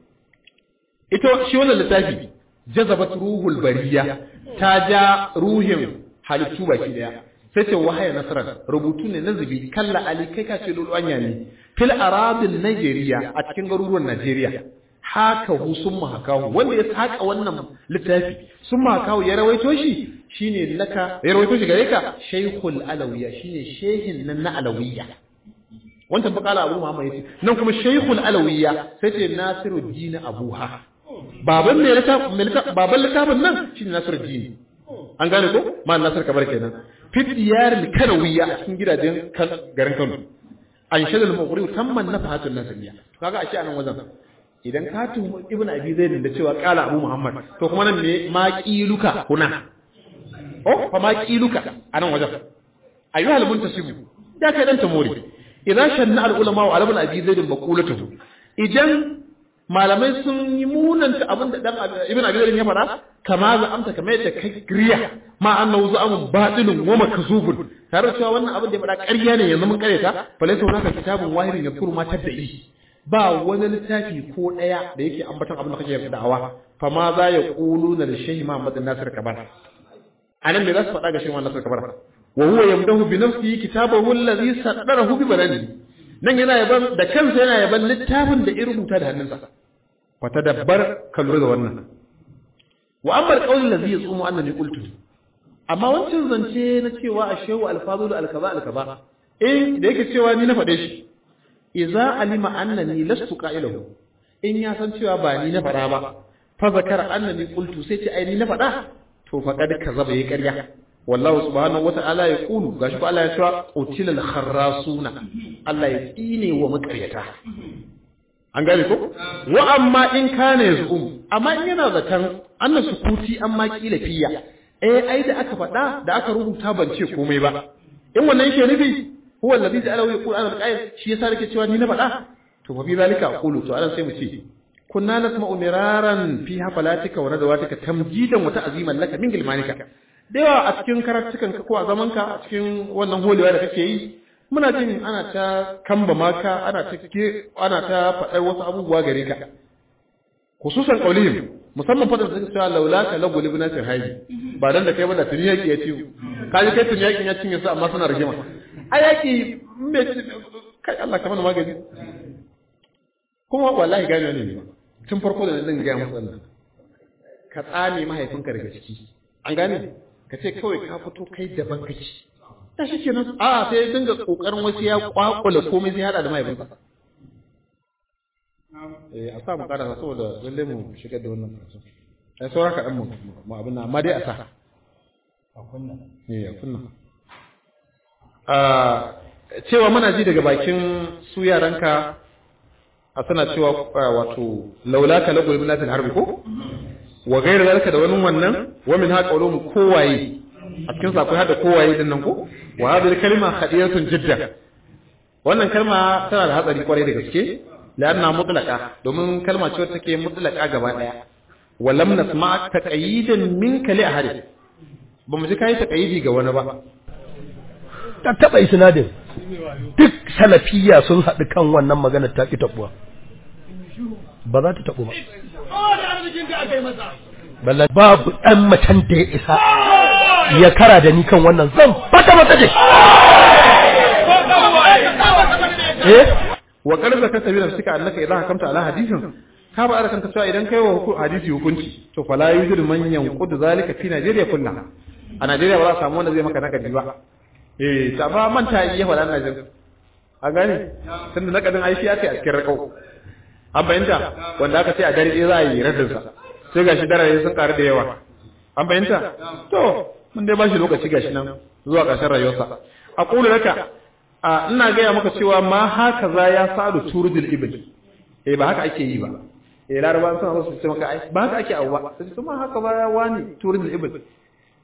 ito shi wannan littafi jazabat ruhul bariya ta ja ruhin halittu baki daya sai ce wahaya nasran rubutu ne na zubi kalla ali kai ka ce lulu anya ne fil arabil nigeria a cikin garuruwan Najeriya haka hu sun mahakahu wanda ya saka wannan littafi sun mahakahu ya rawaito shi shine laka ya rawaito shi gare ka shaykhul alawiya shine shehin nan na alawiya wannan bakala Abu Muhammad yace nan kuma shaykhul alawiya sai ce Nasiruddin Abuha baban ne littafin baban littafin nan shine Nasiruddin an gane ko ma Nasir Kabar kenan fi diyar al-kanawiya a cikin gidajen garin Kano an shadal mughri tamman nafahatun nasriya kaga a ce anan wajen idan ka tuhu ibn abi zaid da cewa qala Abu Muhammad to kuma nan ne ma qiluka kuna oh fa ma qiluka anan wajen ayyuhal muntasibu ya kai dan tamori idan shanna al-ulama wa ibn abi zaid maqulatuhu idan malamai sun yi munanta abin da dan ibn abi zaid ya faɗa kama za amsa kamar yadda kai griya ma annahu za'amun batilun wa makzubun tare da cewa wannan abin da ya faɗa ƙarya ne yanzu mun kareta falaysa hunaka kitabun wahidin yakuru ma tad'i ba wani littafi ko daya da yake ambaton abin da kake da'awa fa ma za ya quluna li shaykh Muhammad Nasir Kabar anan me za su faɗa ga shaykh Muhammad Nasir Kabar wa huwa yamdahu bi nafsihi kitabahu alladhi saddarahu bi balani nan yana yaban da kansa yana yaban littafin da ya rubuta da hannunsa fa tadabbar ka lura da wannan wa amma alqawl alladhi yasumu annani qultu amma wancan zance na cewa ashewu alfadul alkaza alkaza eh da yake cewa ni na faɗe shi idza alima annani lastu qa'iluhu in ya san cewa ba ni na faɗa ba fa zakara annani qultu sai ce ai ni na faɗa to faqad kazaba yi ƙarya wallahu subhanahu wata'ala ya qulu gashi ko Allah ya cewa utilal kharrasuna Allah ya tsine wa maƙaryata an gane ko wa amma in kana yazum amma in yana zakan annas sukuti amma kila fiya eh ai da aka faɗa da aka rubuta ban ce komai ba in wannan yake nufi huwa alladhi ja'ala yaqulu ana al-qa'il shi yasa nake cewa ni na faɗa to fa bi zalika aqulu to anan sai mu ce kunna nasma'u miraran fi hafalatika wa nadawatika tamjidan wa ta'ziman laka min gilmanika da yawa a cikin karatukan ka ko a zaman ka a cikin wannan holewa da kake yi muna jin ana ta kamba maka ana ta ke ana ta faɗar wasu abubuwa gare ka khususan qaulihim musamman fadar da cewa laulaka lagul ibn sirhaji ba dan da kai ba da tuni yaki ya ciwo kaji kai tuni yakin ya cinye su amma suna rigima ai yaki me kai Allah ka mana magani kuma wallahi gani ne ne tun farko da nan ga musu Allah ka tsame mahaifinka daga ciki an gane ka ce kawai ka fito kai daban kake ta shi kenan a sai dinga kokarin wasu ya kwakula komai sai hada da mahaifinka eh a sa mu kada saboda lalle mu shigar da wannan karatu ai saura ka dan mu mu abin nan amma dai a sa a kunna eh a kunna ah cewa muna ji daga bakin su yaranka a sana cewa wato laulaka lagul ibnatil harbi ko wa ghayr zalika da wani wannan wa min ha qawluhum kowaye a cikin sa akwai hada kowaye din nan ko wa hadhihi kalima khadiyatun jidda wannan kalma tana da hatsari kwarai da gaske لأنها مطلقة domin kalma ce wacce take mutlaka gaba daya walam nasma taqayidan minka li ahad ba mu ji kai taqayidi ga wani ba ta taba isnadin duk salafiyya sun haɗu kan wannan magana ta ki tabuwa ba za ta tabu ba balla babu dan macen da ya isa ya kara da ni kan wannan zan fata mata je eh wa qarza ka sabira suka annaka idan hakamta ala hadisin ka ba arkan cewa idan kai wa hadisi hukunci to fala yuzir man yanqud zalika fi Najeriya kullaha a Najeriya ba za a samu wanda zai maka nakadi ba eh ta ba manta yi fa dan Najeriya a gani tunda nakadin aishi ake a cikin rakau an bayyanta wanda aka ce a dare za a yi radin sa sai gashi dare sun karu da yawa an bayyanta to mun dai ba shi lokaci gashi nan zuwa ƙarshen rayuwarsa aqulu laka a ina gaya maka cewa ma haka za ya sadu turudul ibn eh ba haka ake yi ba eh larabawa suna so su ce maka ai ba haka ake abu ba sai kuma haka ba ya wani turudul ibn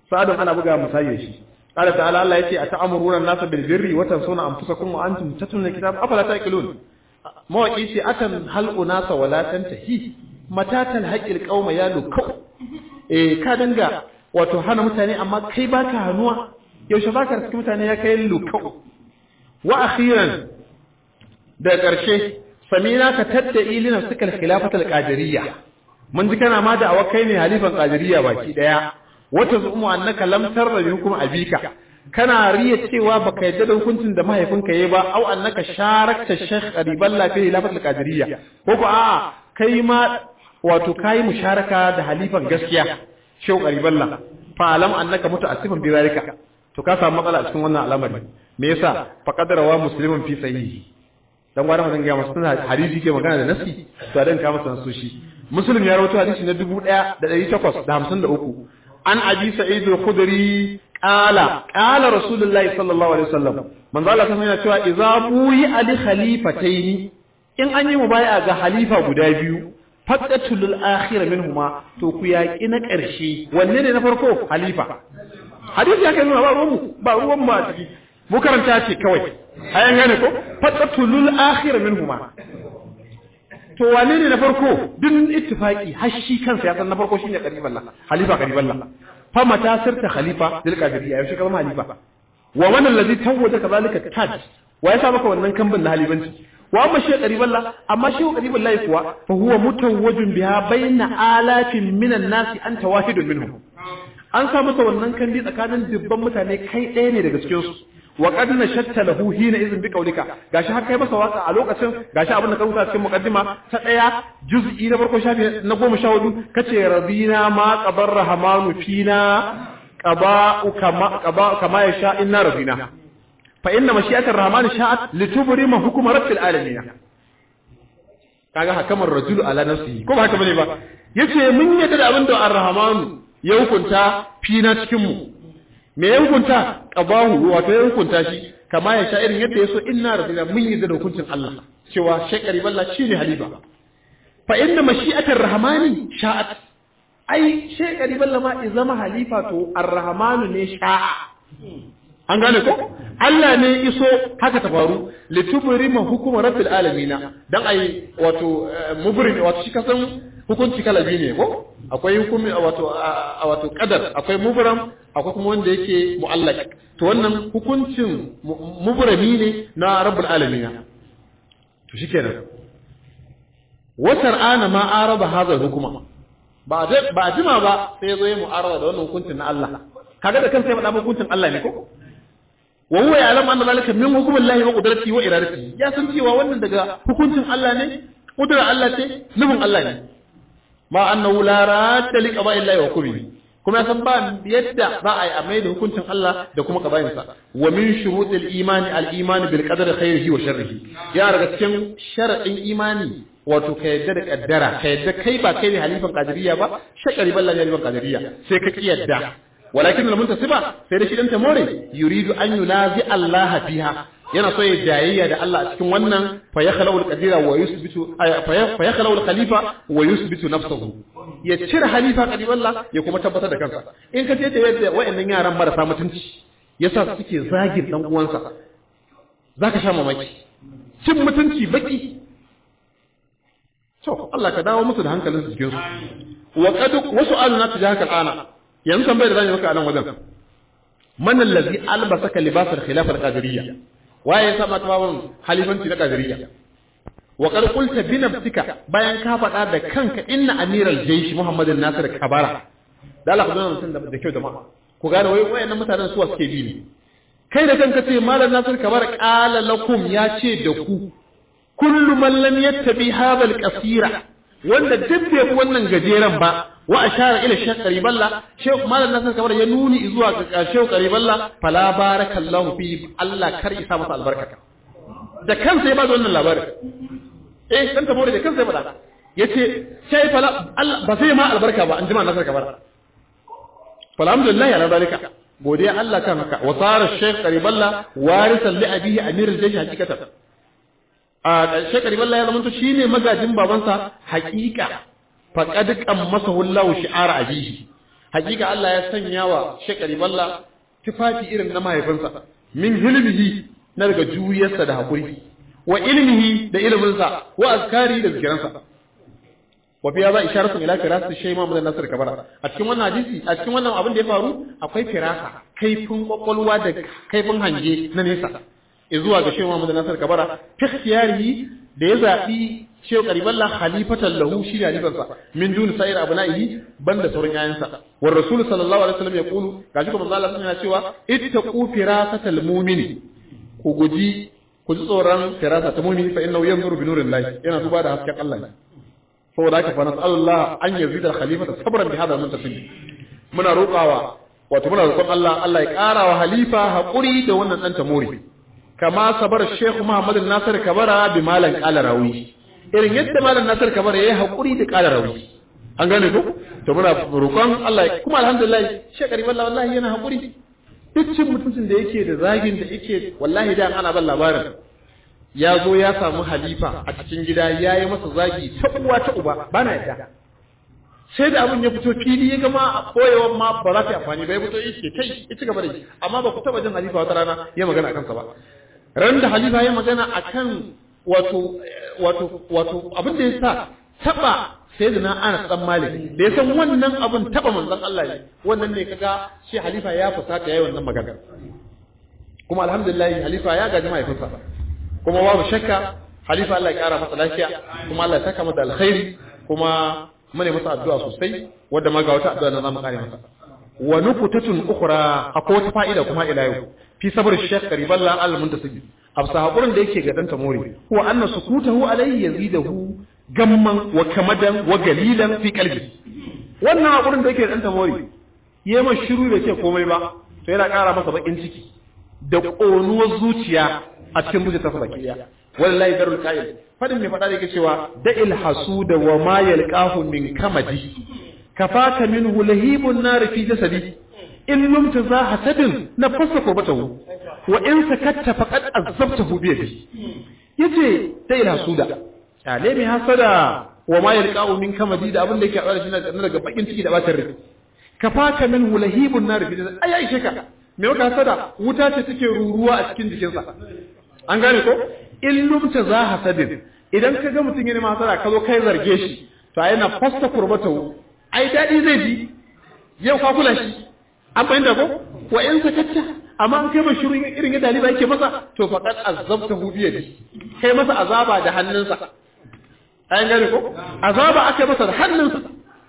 sa'adun ana buga misali da shi qala ta'ala Allah yace ata'amuruna an-nasa bil birri wa tansawna anfusakum wa antum tatluna kitab afala taqilun mawaki ce akan hal unasa wala tantahi matatal haqqil qauma ya lukau eh ka danga wato hana mutane amma kai baka hanuwa yaushe baka cikin mutane ya kai lukau wa akhiran da karshe samina ka tadda ilina sukal khilafatul qadiriyya mun ji kana ma da awakai ne halifan qadiriyya baki daya wata zumu annaka lam tarra bi hukum abika kana riya cewa baka yadda da hukuncin da mahaifinka yayi ba au annaka sharakta shaykh qariballa fi khilafatul qadiriyya ko ko a kai ma wato kai musharaka da halifan gaskiya shehu qariballa fa alam annaka mutaassifan bi zalika to ka samu matsala a cikin wannan al'amari me yasa faqadara wa muslimun fi sahihi dan gwara mazan ga masu hadisi ke magana da nasi to dan ka masa nasu shi muslim ya rawaito hadisi na dubu ɗaya da ɗari takwas da hamsin da uku an abi sa'id al-khudri qala qala rasulullahi sallallahu alaihi wasallam manzo Allah sai yana cewa idza buyi ali khalifataini in an yi mubai'a ga halifa guda biyu faqatul akhir minhuma to ku yaki na ƙarshe wanne ne na farko halifa hadisi ya kai nuna ba ruwan mu ba ruwan mu a ciki mu karanta ce kawai ayan gane ko faqatul akhir minhuma to wane ne na farko din ittifaki har shi kansa ya san na farko shine qariballah halifa qariballah fa mata sirta khalifa dil qadiriyya yaushe kuma halifa wa man alladhi tawwada kadhalika taj wa yasa maka wannan kambin na halibanci wa amma shi qariballah amma shi qariballah kuwa fa huwa mutawwajun biha bayna alafin minan nasi anta wahidun minhum an sa masa wannan kandi tsakanin dubban mutane kai ɗaya ne daga cikin su wa qad nashatta lahu hina izin bi qawlika gashi har kai masa waka a lokacin gashi abin da ka rubuta cikin muqaddima ta daya juz'i na farko shafi na goma sha hudu kace radina ma qabar rahmanu fina qaba'u kama qaba kama yasha inna radina fa inna mashi'atar rahmani sha'at litubrima hukma rabbil alamin kaga hakamar rajulu ala nafsihi ko ba haka bane ba yace mun yadda da abin da ar-rahmanu ya hukunta fina cikin mu me ya hukunta qabahu wato ya hukunta shi kama ya sha irin yadda yaso inna rabbina mun yi da hukuncin Allah cewa shekari balla shine halifa fa inna mashi'atar rahmani sha'at ai shekari balla ma izama halifa to ar-rahmanu ne sha'a an gane ko Allah ne iso haka ta faru litubrima hukuma rabbil alamin dan ai wato mubrim wato shi kasan hukunci kala biyu ne ko akwai hukumi wato wato qadar akwai mubram akwai kuma wanda yake mu'allaq to wannan hukuncin mubrami ne na rabbul alamin to shikenan wasar ana ma araba hadha hukuma ba da ba jima ba sai zo yi mu'arada da wannan hukuncin na Allah kaga da kansa ya faɗa hukuncin Allah ne ko wa huwa ya'lamu anna zalika min hukmillahi wa qudratihi wa iradatihi ya san cewa wannan daga hukuncin Allah ne kudrar Allah ce nufin Allah ne ma annahu la radda li qada'illahi wa hukmihi kuma san ba yadda za a yi a mai da hukuncin Allah da kuma qada'insa wa min shurutil imani al imani bil qadari khairihi wa sharrihi ya daga cikin sharadin imani wato ka yadda da kaddara ka yadda kai ba kai ne halifan qadiriyya ba shakari billahi halifan qadiriyya sai ka kiyarda walakin al muntasiba sai da shi dan tamore yuridu an yunazi Allah fiha yana so ya jayayya da Allah a cikin wannan fa yakhlu al-qadira wa yusbitu fa yakhlu al-khalifa wa yusbitu nafsuhu ya cire halifa qadiballah ya kuma tabbatar da kansa in ka ce da yadda wayannan yaran marasa mutunci yasa suke zagin dan uwansa zaka sha mamaki cin mutunci baki to Allah ka dawo musu da hankalin su cikin su wa qad wasu aluna tijaka al-ana yanzu tambayar da zan yi maka a nan wajen man allazi albasaka libas al-khilafa al-qadiriyya waye ya saba tabawun halifanci na qadiriyya wa qad qulta bi nafsika bayan ka faɗa da kanka inna amiral jaysh muhammad nasir kabara da Allah ku san da kyau jama'a ku gane wai wayannan mutanen suwa suke bi ne kai da kanka ce malam nasir kabara qala lakum ya ce da ku kullu man lam yattabi hadha al-qasira wanda duk bai wannan gajeren ba wa ashara ila shaykh qariballa shaykh malam nasir kamar ya nuni zuwa ga shaykh qariballa fala barakallahu fi Allah kar isa masa albarka da kansa ya ba wannan labari eh dan tabore da kansa ya bada yace sai fala Allah ba sai ma albarka ba an jima nasir kamar alhamdulillah ala zalika godiya Allah kan haka wa sara shaykh qariballa warisan li abihi amir al-jaysh hakikatan a shekari wallahi ya zamanto shine magajin babansa haƙiƙa faqad qammasahu Allahu shi'ara abihi hakika Allah ya sanya wa Sheikh Kariballa tufafi irin na mahaifinsa min hilmihi na daga juriyarsa da hakuri wa ilmihi da ilminsa wa azkari da zikiransa wa fi hadha isharatu ila firasati shay Muhammad Nasir Kabara a cikin wannan hadisi a cikin wannan abin da ya faru akwai firasa kaifin kwakwalwa da kaifin hange na nesa zuwa ga Sheikh Muhammad Nasir Kabara fi ikhtiyarihi da ya zabi Sheikh Kariballa khalifatan lahu shi da halifarsa min dun sa'ir abna'ihi banda sauran yayansa wa rasul sallallahu alaihi wasallam ya kulu gashi kuma Allah sun yana cewa ittaqu firasatal mu'mini ku guji ku ji tsoron firasa ta mu'mini fa innahu yanzuru bi nurillahi yana duba da hasken Allah saboda haka fa nas'alullah an yazida khalifata sabran bi hadha muntasib muna roƙawa wato muna roƙon Allah Allah ya ƙara wa halifa haƙuri da wannan dan tamuri kama sabar Sheikh Muhammad Nasir Kabara bi malan qala rawi irin yadda malan Nasir Kabara yayi haƙuri da qala rawi an gane ko to muna roƙon Allah kuma alhamdulillah Sheikh Kariballa wallahi yana haƙuri duk cin mutuncin da yake da zagin da yake wallahi da ana ban labarin ya zo ya samu halifa a cikin gida ya yi masa zagi ta uwa ta uba ba na yadda sai da abin ya fito fili ya gama a koyewan ma ba za ta yi amfani ba ya fito yake kai ya ci gaba da yi amma ba ku taba jin halifa wata rana ya magana a kansa ba ran da halifa ya magana a kan wato wato wato abin da ya sa taba sai da na ana dan malik da ya san wannan abin taba manzon Allah ne wannan ne kaga shi halifa ya fusata yayin wannan magana kuma alhamdulillah halifa ya gaji mahaifinsa kuma babu shakka halifa Allah ya kara masa lafiya kuma Allah ya saka masa alkhairi kuma mune masa addu'a sosai wanda ma ga wata addu'a da zamu kare masa wa nuqtatun ukhra akwai wata fa'ida kuma ila yau fi sabr Sheikh Kariballa al-Muntasib absa hakurin da yake ga dan tamori huwa anna sukutahu alayhi yazidahu gamman wa kamadan wa galilan fi qalbi wannan hakurin da yake dan tamori yayi ma shiru da ce komai ba to yana kara masa bakin ciki da ƙonuwar zuciya a cikin zuciya ta baki daya wallahi darul qail fadin mai fada yake cewa da'il hasuda wa ma yalqahu min kamadi kafaka minhu lahibun nar fi jasadi in lumta za hasadin nafasa qurbatahu wa in sakatta faqad azabtahu bi yadi yace da'il hasuda ale mai hasada wa ma yalqahu min kamadi da abin da yake tsara shi daga bakin ciki da batar rai kafaka minhu lahibun nar fi jasadi ai ai sheka me waka hasada wuta ce take ruruwa a cikin jikinsa an gane ko in lumta za hasadin idan ka ga mutum yana hasada ka zo kai zarge shi to yana fasta kurbata ai dadi zai ji yau ka kula shi an bayyana ko wa in sakatta amma an kai ba shirin irin yadda daliba yake masa to faqad azabtahu bi yadi kai masa azaba da hannunsa an gane ko azaba aka masa da hannunsa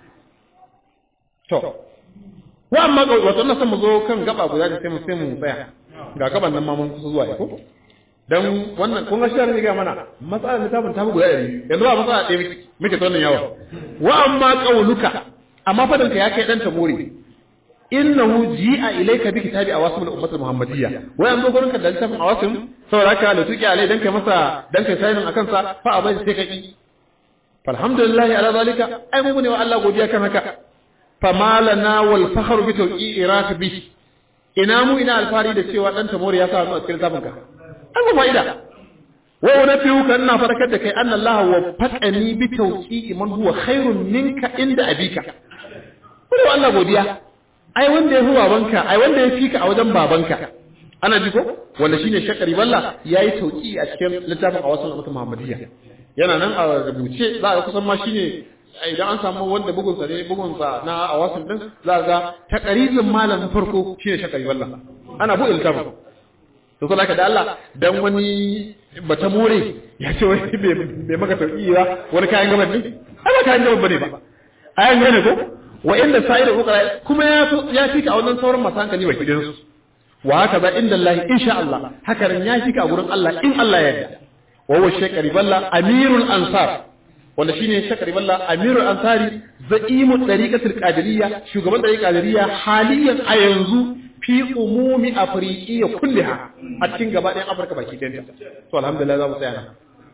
to wa amma wato na san mu zo kan gaba guda da sai mu sai mu tsaya ga gaban nan ma mun kusa zuwa ko dan wannan kun ga shi ga mana matsalar littafin ta guda ɗari yanzu ba matsala ɗaya muke tsonin yawa wa amma qauluka amma fadan ka ya kai dan tamori innahu ji'a ilayka bi kitabi awasim al-ummah al-muhammadiyya wai an zo gurin ka da littafin awasim saboda haka da tuki alai dan kai masa dan kai sanin akan sa fa abai sai ka ki alhamdulillah ala zalika ai mu ne wa Allah godiya kan haka famalana wal fakhru bi tawqi'iraka bi ina mu ina alfari da cewa dan tamori ya sa mu a cikin littafin ka an ga fa'ida wa unafiu kan na farakar da kai anna Allah wa faqani bi tawqi'i man huwa khairun minka inda abika ko Allah godiya ai wanda ya huwa banka ai wanda ya fika a wajen babanka ana ji ko wanda shine shakari balla yayi tauki a cikin littafin awasul ummah muhammadiyya yana nan a rubuce za a kusan ma shine idan an samu wanda bugun sa ne bugun sa na awasul din za ga taqrizin malamin farko shine shakari balla ana bu littafin to kuma da Allah dan wani bata more ya ce wai bai maka tauki ba wani kayan gaban ne ai ba kayan gaban bane ba ayan gane ko wa inda sa'ira ukra kuma ya ya fika a wannan sauran masu hankali wa gidan su wa haka ba inda Allah insha Allah haka ran ya fika a gurin Allah in Allah ya yarda wa huwa shakari balla amirul ansar wanda shine shakari balla amirul ansari za'imu tariqatul qadiriyya shugaban tariqatul qadiriyya haliyan a yanzu fi umumi afriqiyya kullaha a cikin gaba ɗayan Afirka baki ɗaya to alhamdulillah za mu tsaya nan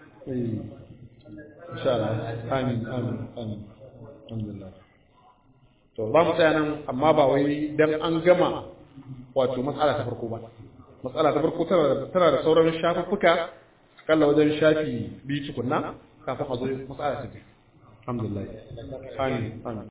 insha Allah amin amin amin alhamdulillah to za mu tsaya nan amma ba wai dan an gama wato matsala ta farko ba matsala ta farko tana da sauran shafuffuka akalla wajen shafi biyu tukunna kafin a zo matsala ta biyu alhamdulillah amin amin